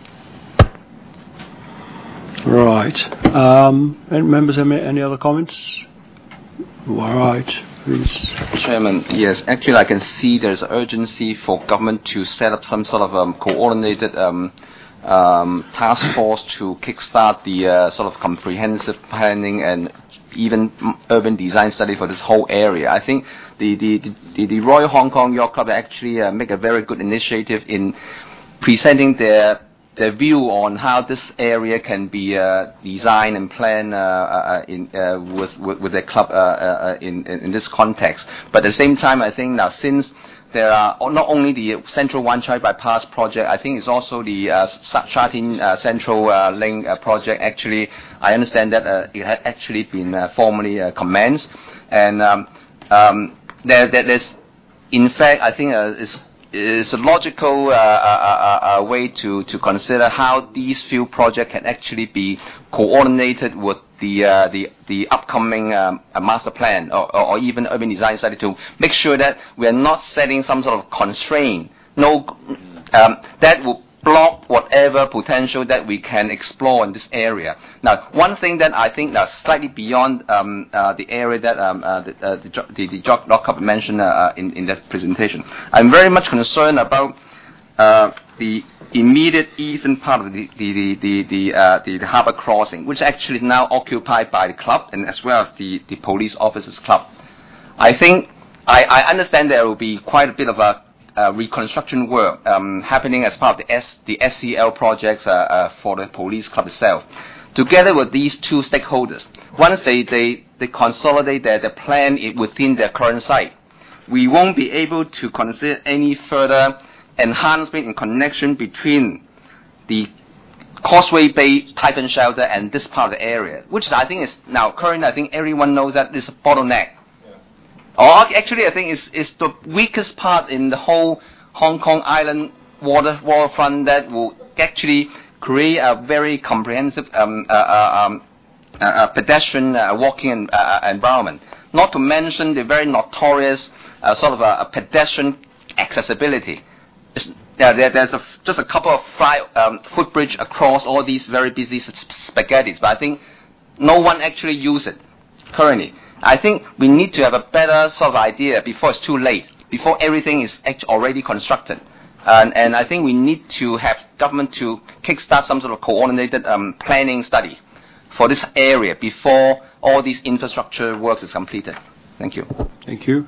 Right. Um, any members have any other comments? All right. Please. Chairman, yes, actually I can see there's urgency for government to set up some sort of um, coordinated um, um, task force to kickstart the uh, sort of comprehensive planning and even urban design study for this whole area. I think the, the, the, the Royal Hong Kong Yacht Club actually uh, make a very good initiative in presenting their their view on how this area can be uh, designed and planned uh, uh, in, uh, with, with with their club uh, uh, in, in in this context. But at the same time, I think now since there are not only the Central Wan Chai Bypass project, I think it's also the uh, Sha Tin uh, Central uh, Link uh, project. Actually, I understand that uh, it had actually been uh, formally uh, commenced, and um, um, there, there there's in fact I think uh, it's It's a logical uh, uh, uh, way to, to consider how these few projects can actually be coordinated with the uh, the, the upcoming um, master plan or, or even urban design study to make sure that we are not setting some sort of constraint, no, um, that will block whatever potential that we can explore in this area. Now, one thing that I think that's slightly beyond um, uh, the area that um, uh, the, uh, the, the, the Yacht Club mentioned uh, in, in that presentation. I'm very much concerned about uh, the immediate eastern part of the the the the, the, uh, the, the harbour crossing, which actually is now occupied by the club and as well as the, the police officers club. I think I, I understand there will be quite a bit of a Uh, reconstruction work um, happening as part of the S the S C L projects uh, uh, for the police club itself. together with these two stakeholders. Once they, they, they consolidate their, their plan within their current site, we won't be able to consider any further enhancement and connection between the Causeway Bay Typhoon Shelter and this part of the area, which I think is now currently, I think everyone knows that is a bottleneck. Yeah. Or actually, I think is is the weakest part in the whole Hong Kong Island water waterfront that will actually create a very comprehensive um, uh, uh, um, uh, uh, pedestrian uh, walking uh, environment. Not to mention the very notorious uh, sort of a, a pedestrian accessibility. It's, Yeah, there, there's a, just a couple of fly, um, footbridge across all these very busy spaghettis, but I think no one actually uses it currently. I think we need to have a better sort of idea before it's too late, before everything is actually already constructed. And, and I think we need to have government to kickstart some sort of coordinated um, planning study for this area before all these infrastructure works is completed. Thank you. Thank you.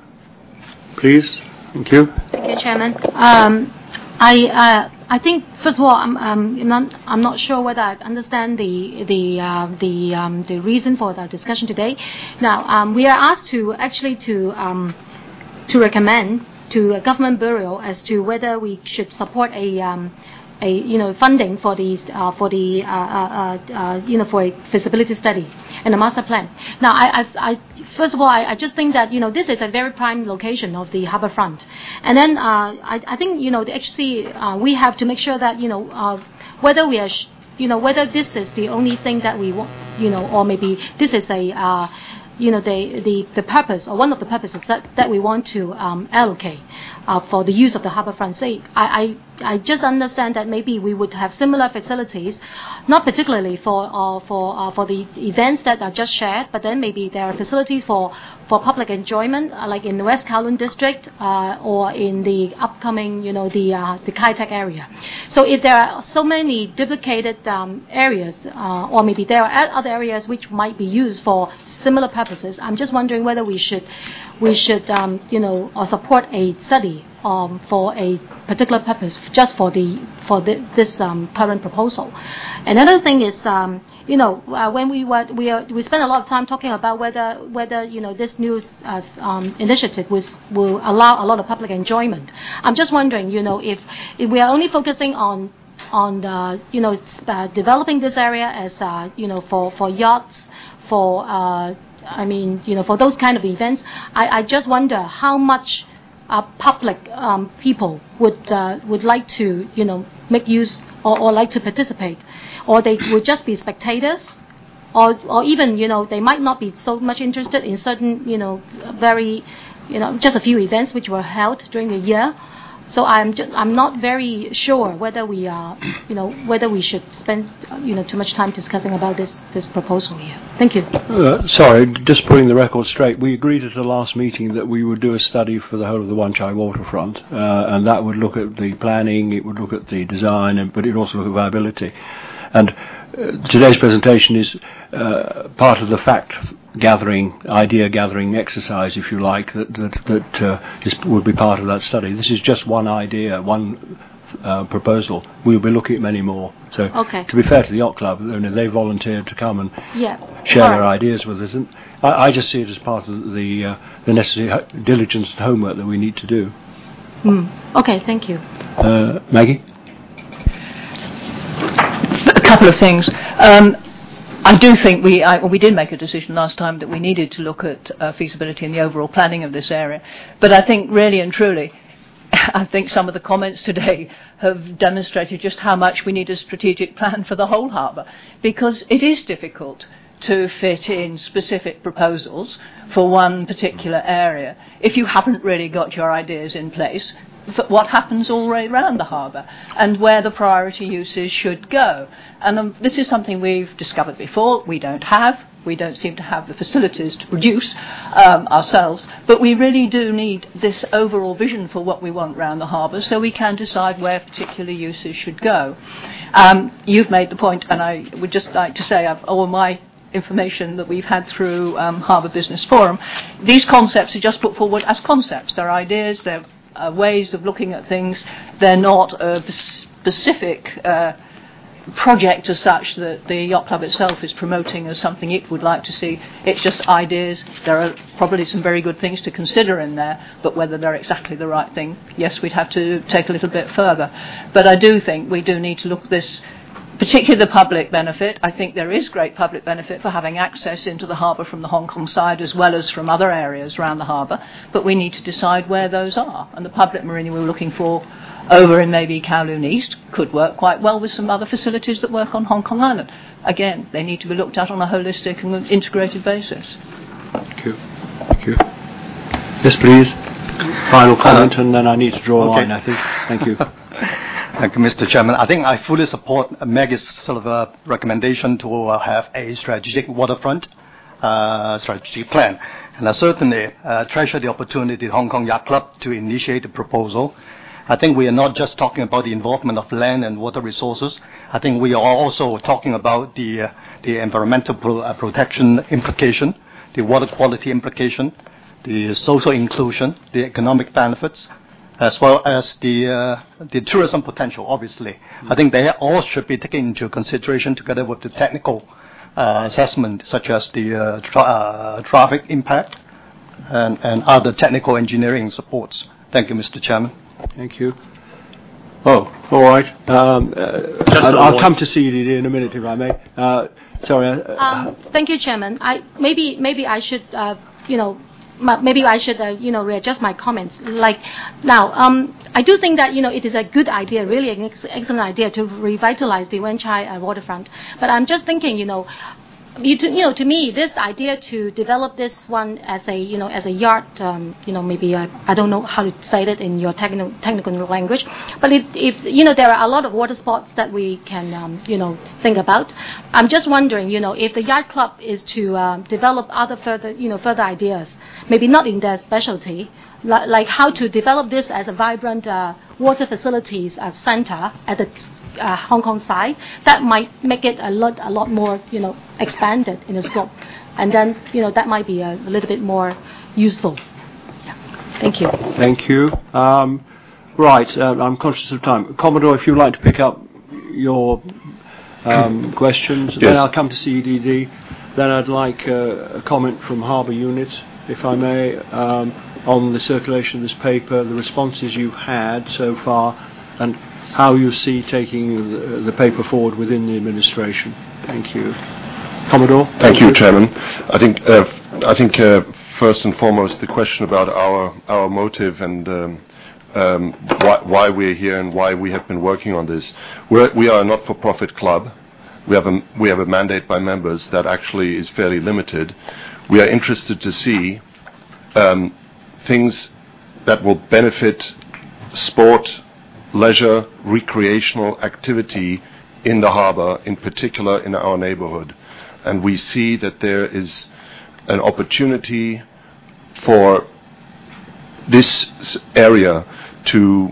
Please. Thank you. Thank you, Chairman. Um, I uh, I think first of all, I'm I'm not I'm not sure whether I understand the the uh, the um, the reason for the discussion today. Now, um, we are asked to actually to um, to recommend to a government bureau as to whether we should support a um, a you know funding for the uh, for the uh, uh, uh, you know for a feasibility study and a master plan. Now, I, I, I first of all, I, I just think that you know this is a very prime location of the harbour front, and then uh, I, I think you know the H C uh, we have to make sure that you know uh, whether we are sh- you know whether this is the only thing that we want, you know, or maybe this is a uh, you know the, the the purpose or one of the purposes that, that we want to um, allocate uh, for the use of the harbour front. Say, I, I I just understand that maybe we would have similar facilities, not particularly for uh, for uh, for the events that are just shared, but then maybe there are facilities for for public enjoyment, uh, like in the West Kowloon district uh, or in the upcoming, you know, the uh, the Kai Tak area. So if there are so many duplicated um, areas, uh, or maybe there are other areas which might be used for similar purposes, I'm just wondering whether we should we should um, you know or support a study um, for a particular purpose just for the for the, this um, current proposal. Another thing is. Um, You know, uh, when we were, we are, we spent a lot of time talking about whether whether you know this new uh, um, initiative was, will allow a lot of public enjoyment. I'm just wondering, you know, if, if we are only focusing on on uh, you know uh, developing this area as uh, you know for, for yachts, for uh, I mean you know for those kind of events, I, I just wonder how much uh, public um, people would uh, would like to you know make use or, or like to participate. Or they would just be spectators, or or even you know they might not be so much interested in certain you know very you know just a few events which were held during the year. So I'm just, I'm not very sure whether we are you know whether we should spend you know too much time discussing about this this proposal here. Thank you. Uh, sorry, just putting the record straight. We agreed at the last meeting that we would do a study for the whole of the Wan Chai waterfront, uh, and that would look at the planning, it would look at the design, and, but it would also look at viability. And uh, today's presentation is uh, part of the fact-gathering, idea-gathering exercise, if you like, that that, that uh, is, would be part of that study. This is just one idea, one uh, proposal. We'll be looking at many more. So, okay. To be fair to the yacht club, you know, they volunteered to come and yeah. share All their right. ideas with us. And I, I just see it as part of the uh, the necessary diligence and homework that we need to do. Mm. Okay, thank you. Uh, Maggie? A couple of things. Um, I do think we I, well, we did make a decision last time that we needed to look at uh, feasibility and the overall planning of this area. But I think really and truly, I think some of the comments today have demonstrated just how much we need a strategic plan for the whole harbour, because it is difficult to fit in specific proposals for one particular area if you haven't really got your ideas in place for what happens all the way around the harbour and where the priority uses should go. And um, this is something we've discovered before. We don't have. We don't seem to have the facilities to produce um, ourselves. But we really do need this overall vision for what we want around the harbour so we can decide where particular uses should go. Um, you've made the point, and I would just like to say I've, all my information that we've had through um, Harbour Business Forum, these concepts are just put forward as concepts. They're ideas, they're Uh, ways of looking at things. They're not a specific uh, project as such that the yacht club itself is promoting as something it would like to see. It's just ideas. There are probably some very good things to consider in there, but whether they're exactly the right thing, yes, we'd have to take a little bit further. But I do think we do need to look at this, particularly the public benefit. I think there is great public benefit for having access into the harbour from the Hong Kong side as well as from other areas around the harbour, but we need to decide where those are. And the public marina we were looking for over in maybe Kowloon East could work quite well with some other facilities that work on Hong Kong Island. Again, they need to be looked at on a holistic and integrated basis. Thank you. Thank you. Yes, please. Final comment, uh, and then I need to draw a okay. line, I think. Thank you. Thank you, Mister Chairman. I think I fully support Maggie's sort of a recommendation to uh, have a strategic waterfront uh, strategic plan. And I certainly uh, treasure the opportunity at Hong Kong Yacht Club to initiate the proposal. I think we are not just talking about the involvement of land and water resources. I think we are also talking about the uh, the environmental pro- uh, protection implication, the water quality implication, the social inclusion, the economic benefits, as well as the uh, the tourism potential, obviously. Mm-hmm. I think they all should be taken into consideration together with the technical uh, assessment, such as the uh, tra- uh, traffic impact and, and other technical engineering supports. Thank you, Mister Chairman. Thank you. Oh, all right. Um, uh, I'll, I'll come to C D D in a minute, if I may. Uh, sorry. Uh, um, thank you, Chairman. I maybe maybe I should uh, you know maybe I should uh, you know readjust my comments. Like now, um, I do think that you know it is a good idea, really an ex- excellent idea to revitalize the Wan Chai uh, waterfront. But I'm just thinking, you know. You, to, you know, to me, this idea to develop this one as a, you know, as a yard, um, you know, maybe I, I don't know how to say it in your technical technical language, but if, if you know, there are a lot of water sports that we can, um, you know, think about. I'm just wondering, you know, if the yacht club is to um, develop other further, you know, further ideas, maybe not in their specialty, li- like how to develop this as a vibrant uh, water facilities uh, center at the uh, Hong Kong side, that might make it a lot, a lot more, you know, expanded in the scope, and then, you know, that might be a, a little bit more useful. Yeah. Thank you. Thank you. Um, right, uh, I'm conscious of time. Commodore, if you'd like to pick up your um, questions, yes. Then I'll come to C D D. Then I'd like uh, a comment from Harbour Unit, if I may, um, on the circulation of this paper, the responses you've had so far, and how you see taking the, the paper forward within the administration. Thank you. Commodore? Thank, Thank you, you, Chairman. I think, uh, I think uh, first and foremost, the question about our, our motive and um, um, why, why we're here and why we have been working on this. We're, we are a not-for-profit club. We have, a, we have a mandate by members that actually is fairly limited. We are interested to see um, things that will benefit sport, leisure, recreational activity in the harbour, in particular in our neighbourhood. And we see that there is an opportunity for this area to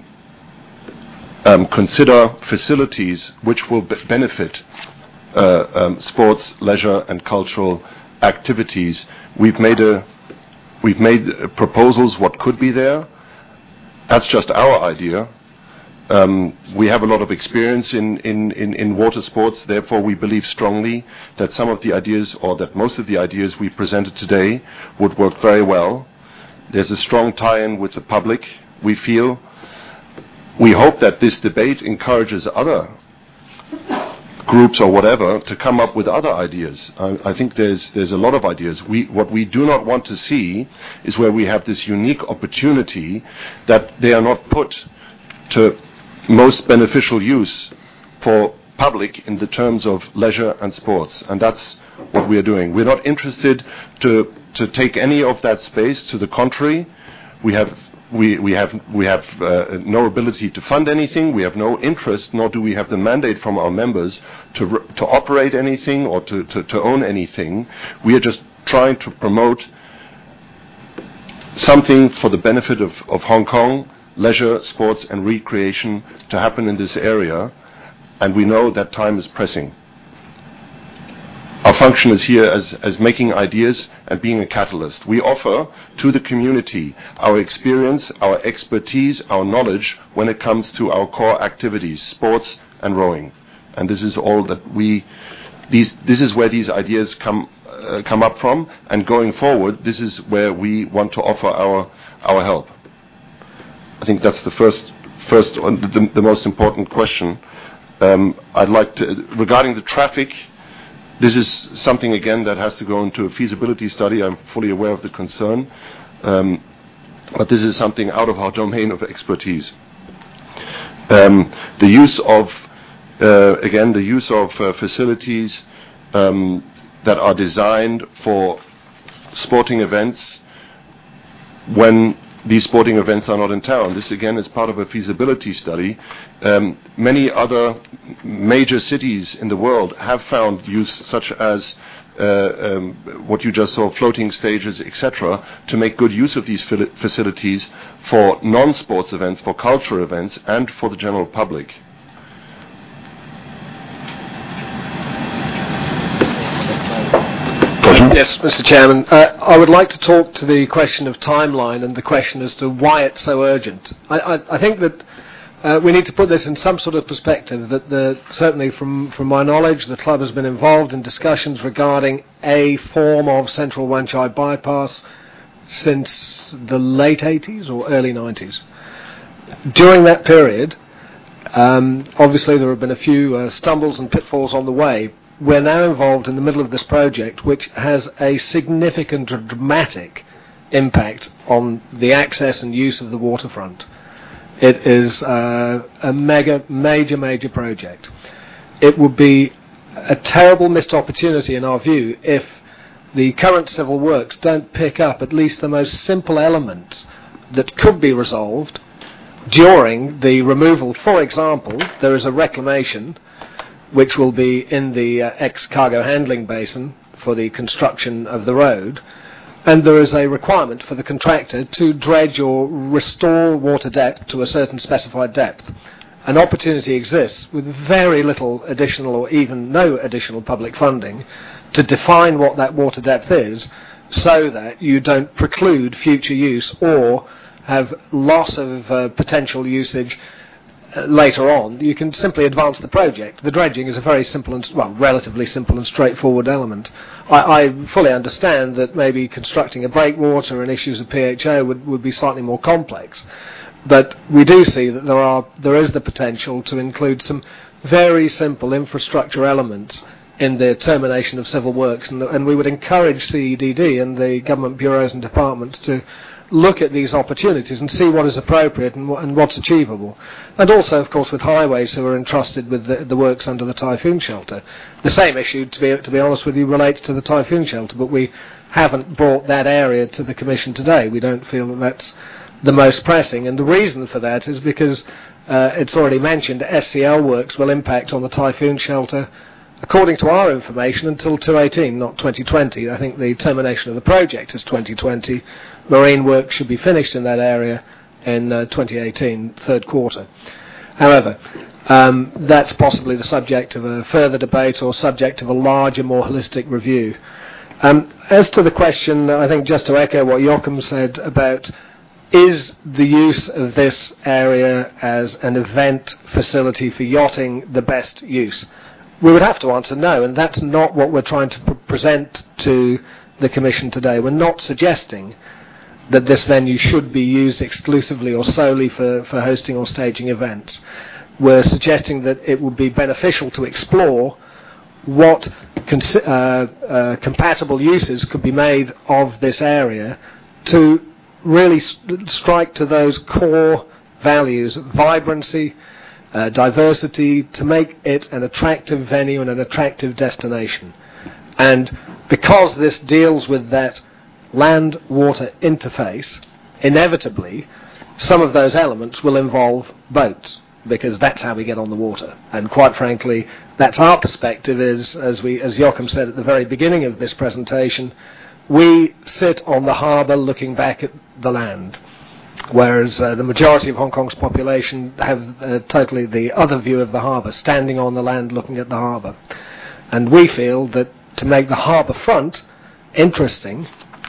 um, consider facilities which will be- benefit uh, um, sports, leisure and cultural activities. We've made a We've made proposals what could be there. That's just our idea. Um, we have a lot of experience in, in, in, in water sports, therefore we believe strongly that some of the ideas, or that most of the ideas we presented today would work very well. There's a strong tie-in with the public, we feel. We hope that this debate encourages other groups or whatever to come up with other ideas. I, I think there's there's a lot of ideas. We what we do not want to see is where we have this unique opportunity that they are not put to most beneficial use for public in the terms of leisure and sports, and that's what we are doing. We're not interested to to take any of that space. To the contrary, we have. We, we have we have uh, no ability to fund anything. We have no interest, nor do we have the mandate from our members to re- to operate anything or to, to, to own anything. We are just trying to promote something for the benefit of, of Hong Kong, leisure, sports and recreation to happen in this area, and we know that time is pressing. Our function is here as, as making ideas and being a catalyst. We offer to the community our experience, our expertise, our knowledge when it comes to our core activities, sports and rowing. And this is all that we, these, this is where these ideas come uh, come up from. And going forward, this is where we want to offer our our help. I think that's the first first the, the most important question. Um, I'd like to, regarding the traffic, this is something again that has to go into a feasibility study. I'm fully aware of the concern, um, but this is something out of our domain of expertise. Um, the use of, uh, again, the use of uh, facilities um, that are designed for sporting events when these sporting events are not in town. This again is part of a feasibility study. Um, many other major cities in the world have found use, such as uh, um, what you just saw, floating stages, et cetera, to make good use of these facilities for non-sports events, for cultural events, and for the general public. Yes, Mister Chairman. Uh, I would like to talk to the question of timeline and the question as to why it's so urgent. I, I, I think that uh, we need to put this in some sort of perspective, that the, certainly from, from my knowledge, the club has been involved in discussions regarding a form of central Wan Chai bypass since the late eighties or early nineties. During that period, um, obviously there have been a few uh, stumbles and pitfalls on the way. We're now involved in the middle of this project, which has a significant and dramatic impact on the access and use of the waterfront. It is uh, a mega, major, major project. It would be a terrible missed opportunity, in our view, if the current civil works don't pick up at least the most simple elements that could be resolved during the removal. For example, there is a reclamation which will be in the uh, ex-cargo handling basin for the construction of the road, and there is a requirement for the contractor to dredge or restore water depth to a certain specified depth. An opportunity exists with very little additional or even no additional public funding to define what that water depth is, so that you don't preclude future use or have loss of uh, potential usage Uh, later on. You can simply advance the project. The dredging is a very simple and, well, relatively simple and straightforward element. I, I fully understand that maybe constructing a breakwater and issues of P H O would, would be slightly more complex, but we do see that there are there is the potential to include some very simple infrastructure elements in the termination of civil works, and, and we would encourage C E D D and the government bureaus and departments to look at these opportunities and see what is appropriate and, and what's achievable. And also, of course, with highways who are entrusted with the, the works under the typhoon shelter. The same issue, to be, to be honest with you, relates to the typhoon shelter, but we haven't brought that area to the Commission today. We don't feel that that's the most pressing, and the reason for that is because uh, it's already mentioned S C L works will impact on the typhoon shelter, according to our information, until two eighteen, not twenty twenty. I think the termination of the project is twenty twenty. Marine work should be finished in that area in uh, twenty eighteen, third quarter. However, um, that's possibly the subject of a further debate or subject of a larger, more holistic review. Um, as to the question, I think just to echo what Joachim said about is the use of this area as an event facility for yachting the best use? We would have to answer no, and that's not what we're trying to pr- present to the Commission today. We're not suggesting that this venue should be used exclusively or solely for, for hosting or staging events. We're suggesting that it would be beneficial to explore what cons- uh, uh, compatible uses could be made of this area to really st- strike to those core values, vibrancy, Uh, diversity, to make it an attractive venue and an attractive destination. And because this deals with that land-water interface, inevitably some of those elements will involve boats, because that's how we get on the water. And quite frankly, that's our perspective, is, as we, as Joachim said at the very beginning of this presentation, we sit on the harbour looking back at the land, whereas uh, the majority of Hong Kong's population have uh, totally the other view of the harbour, standing on the land looking at the harbour. And we feel that to make the harbour front interesting,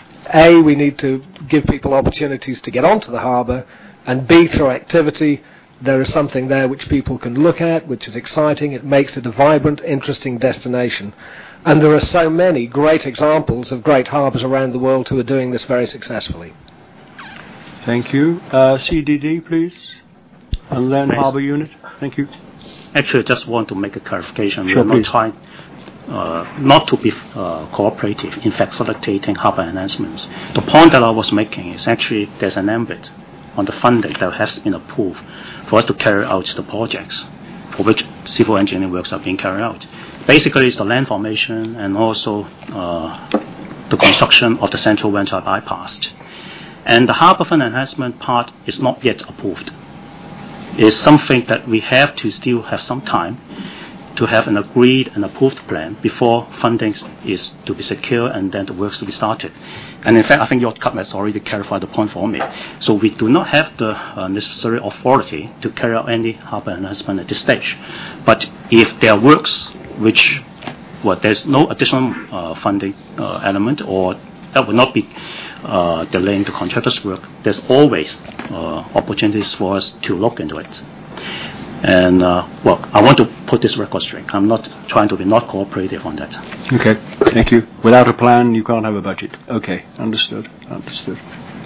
A, we need to give people opportunities to get onto the harbour, and B, through activity, there is something there which people can look at, which is exciting. It makes it a vibrant, interesting destination. And there are so many great examples of great harbours around the world who are doing this very successfully. Thank you. Uh, C D D, please. And then Thanks. Harbour Unit. Thank you. Actually, I just want to make a clarification. Sure, we are please. not trying uh, not to be uh, cooperative in facilitating harbour enhancements. The point that I was making is actually there's an ambit on the funding that has been approved for us to carry out the projects for which civil engineering works are being carried out. Basically, it's the land formation and also uh, the construction of the Central Wenchai bypass. And the harbour fund enhancement part is not yet approved. It's something that we have to still have some time to have an agreed and approved plan before funding is to be secure and then the works to be started. And in fact, I think your club has already clarified the point for me. So we do not have the uh, necessary authority to carry out any harbour enhancement at this stage. But if there are works which, well, there's no additional uh, funding uh, element or that would not be uh, delaying the contractor's work, there's always uh, opportunities for us to look into it. And, uh, well, I want to put this record straight. I'm not trying to be not cooperative on that. Okay, thank you. Without a plan, you can't have a budget. Okay, understood, understood.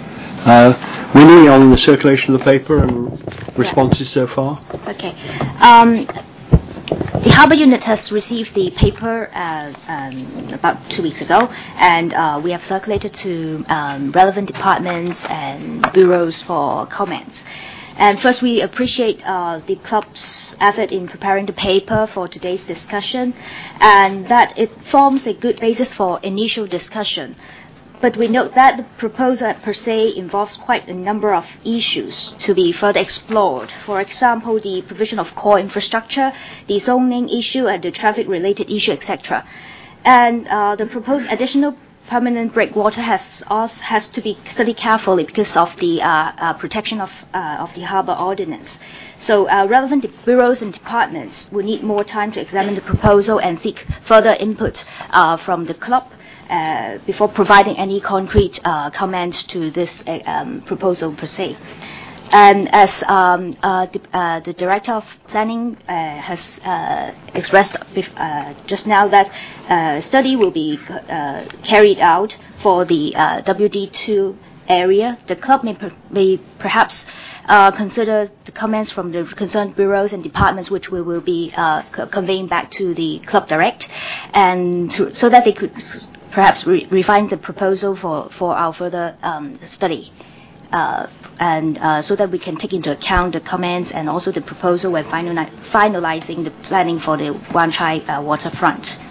Uh, Winnie, on the circulation of the paper and responses so far? Okay. Um, the Harbour Unit has received the paper uh, um, about two weeks ago, and uh, we have circulated to um, relevant departments and bureaus for comments. And first, we appreciate uh, the club's effort in preparing the paper for today's discussion, and that it forms a good basis for initial discussion. But we note that the proposal per se involves quite a number of issues to be further explored. For example, the provision of core infrastructure, the zoning issue, and the traffic-related issue, et cetera. And uh, the proposed additional permanent breakwater has also has to be studied carefully because of the uh, uh, protection of uh, of the harbour ordinance. So uh, relevant bureaus and departments will need more time to examine the proposal and seek further input uh, from the club uh, before providing any concrete uh, comments to this uh, um, proposal per se. And as um, uh, the, uh, the Director of Planning uh, has uh, expressed uh, just now that uh, study will be uh, carried out for the uh, W D two area, the club may, per- may perhaps uh, consider the comments from the concerned bureaus and departments, which we will be uh, co- conveying back to the club direct, and to, so that they could perhaps re- refine the proposal for, for our further um, study. Uh, and uh, so that we can take into account the comments and also the proposal when finali- finalizing the planning for the Wan Chai uh, waterfront.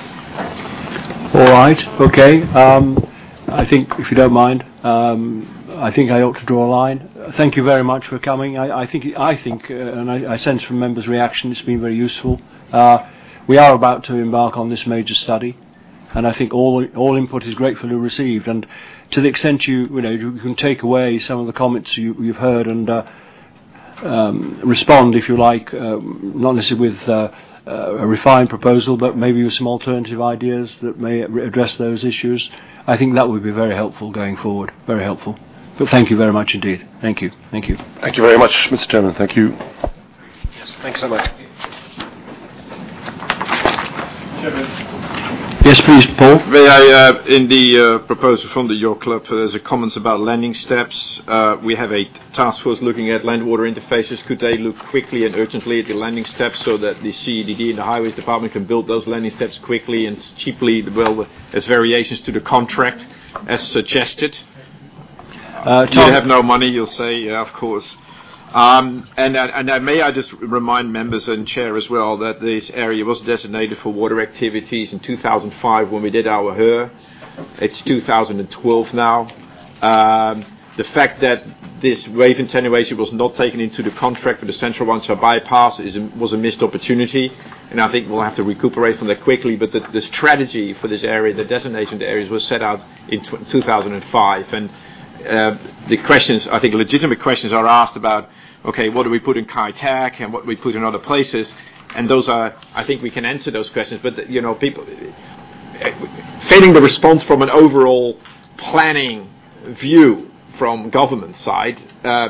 All right, okay. Um, I think, if you don't mind, um, I think I ought to draw a line. Thank you very much for coming. I, I think, I think, uh, and I, I sense from members' reaction, it's been very useful. Uh, we are about to embark on this major study, and I think all all input is gratefully received. And to the extent you you know you can take away some of the comments you, you've heard and uh, um, respond, if you like, um, not necessarily with uh, a refined proposal, but maybe with some alternative ideas that may address those issues. I think that would be very helpful going forward. Very helpful. But thank you very much indeed. Thank you. Thank you. Thank you very much, Mister Chairman. Thank you. Yes, thanks so much. Yes, please, Paul. May I, uh, in the uh, proposal from the York Club, uh, there's a comments about landing steps. Uh, we have a task force looking at land-water interfaces. Could they look quickly and urgently at the landing steps so that the C E D D and the Highways Department can build those landing steps quickly and cheaply, well, as variations to the contract as suggested? Uh, you have no money, you'll say, yeah, of course. Um, and, and, and may I just remind members and chair as well that this area was designated for water activities in two thousand five when we did our H E R. It's two thousand twelve now. Um, the fact that this wave attenuation was not taken into the contract for the Central Wan Chai bypass is a, was a missed opportunity, and I think we'll have to recuperate from that quickly. But the, the strategy for this area, the designation of the areas, was set out in tw- two thousand five, and uh, the questions, I think legitimate questions are asked about, okay, what do we put in Kai Tak and what do we put in other places? And those are, I think we can answer those questions, but, you know, people, failing the response from an overall planning view from government side, uh,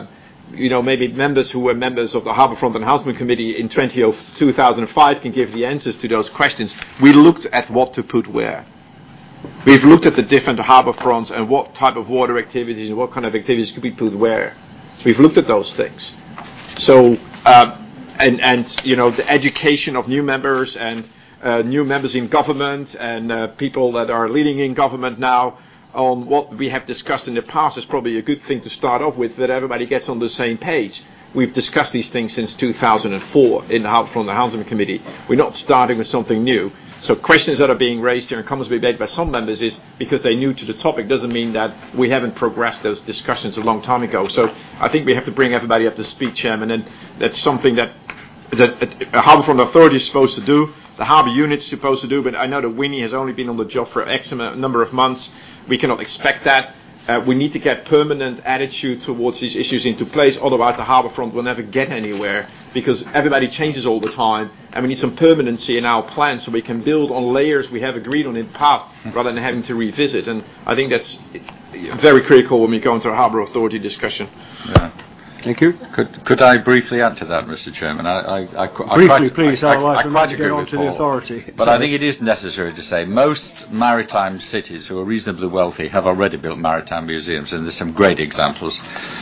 you know, maybe members who were members of the Harbourfront Enhancement Committee in two thousand five can give the answers to those questions. We looked at what to put where. We've looked at the different harbour fronts and what type of water activities and what kind of activities could be put where. We've looked at those things. So, uh, and, and, you know, the education of new members and uh, new members in government and uh, people that are leading in government now on what we have discussed in the past is probably a good thing to start off with, that everybody gets on the same page. We've discussed these things since two thousand four in the Harbourfront Enhancement Committee. We're not starting with something new. So questions that are being raised here and comments being made by some members is because they're new to the topic doesn't mean that we haven't progressed those discussions a long time ago. So I think we have to bring everybody up to speed, Chairman, and that's something that that a Harbourfront Authority is supposed to do, the Harbour Unit is supposed to do, but I know that Winnie has only been on the job for X number of months. We cannot expect that. Uh, we need to get permanent attitude towards these issues into place, otherwise the Harbourfront will never get anywhere, because everybody changes all the time, and we need some permanency in our plan so we can build on layers we have agreed on in the past, rather than having to revisit. And I think that's very critical when we go into a Harbour Authority discussion. Yeah. Thank you. Could could I briefly add to that, Mister Chairman? I, I, I, I briefly, quite, please. I, I, otherwise I we'll quite get agree on with to Paul. the authority. But Sorry. I think it is necessary to say most maritime cities who are reasonably wealthy have already built maritime museums, and there's some great examples.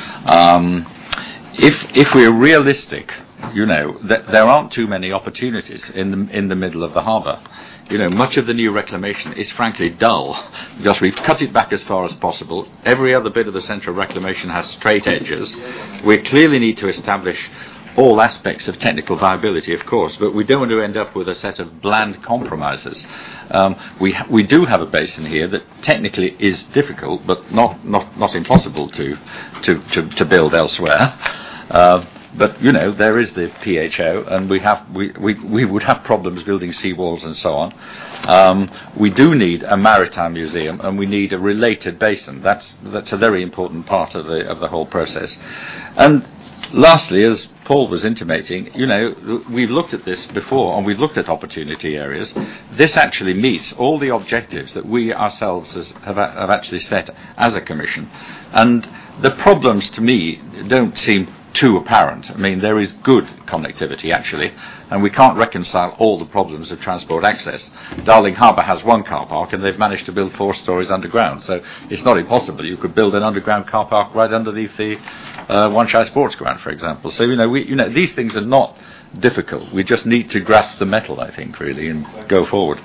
Um, if if we're realistic, you know, th- there aren't too many opportunities in the in the middle of the harbour. You know, much of the new reclamation is frankly dull because we've cut it back as far as possible. Every other bit of the central reclamation has straight edges. We clearly need to establish all aspects of technical viability, of course, but we don't want to end up with a set of bland compromises. Um, we ha- we do have a basin here that technically is difficult, but not not, not impossible to to, to, to build elsewhere. Uh, But, you know, there is the P H O, and we have we, we, we would have problems building seawalls and so on. Um, we do need a maritime museum, and we need a related basin. That's that's a very important part of the of the whole process. And lastly, as Paul was intimating, you know, we've looked at this before, and we've looked at opportunity areas. This actually meets all the objectives that we ourselves as, have, have actually set as a commission. And the problems, to me, don't seem too apparent. I mean, there is good connectivity, actually, and we can't reconcile all the problems of transport access. Darling Harbour has one car park, and they've managed to build four stories underground, so it's not impossible. You could build an underground car park right underneath the uh, Wan Chai Sports Ground, for example. So, you know, we, you know, these things are not difficult. We just need to grasp the metal, I think, really, and go forward.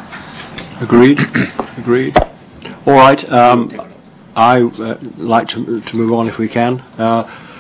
Agreed. Agreed. All right. Um, I uh, like to, to move on if we can. Uh,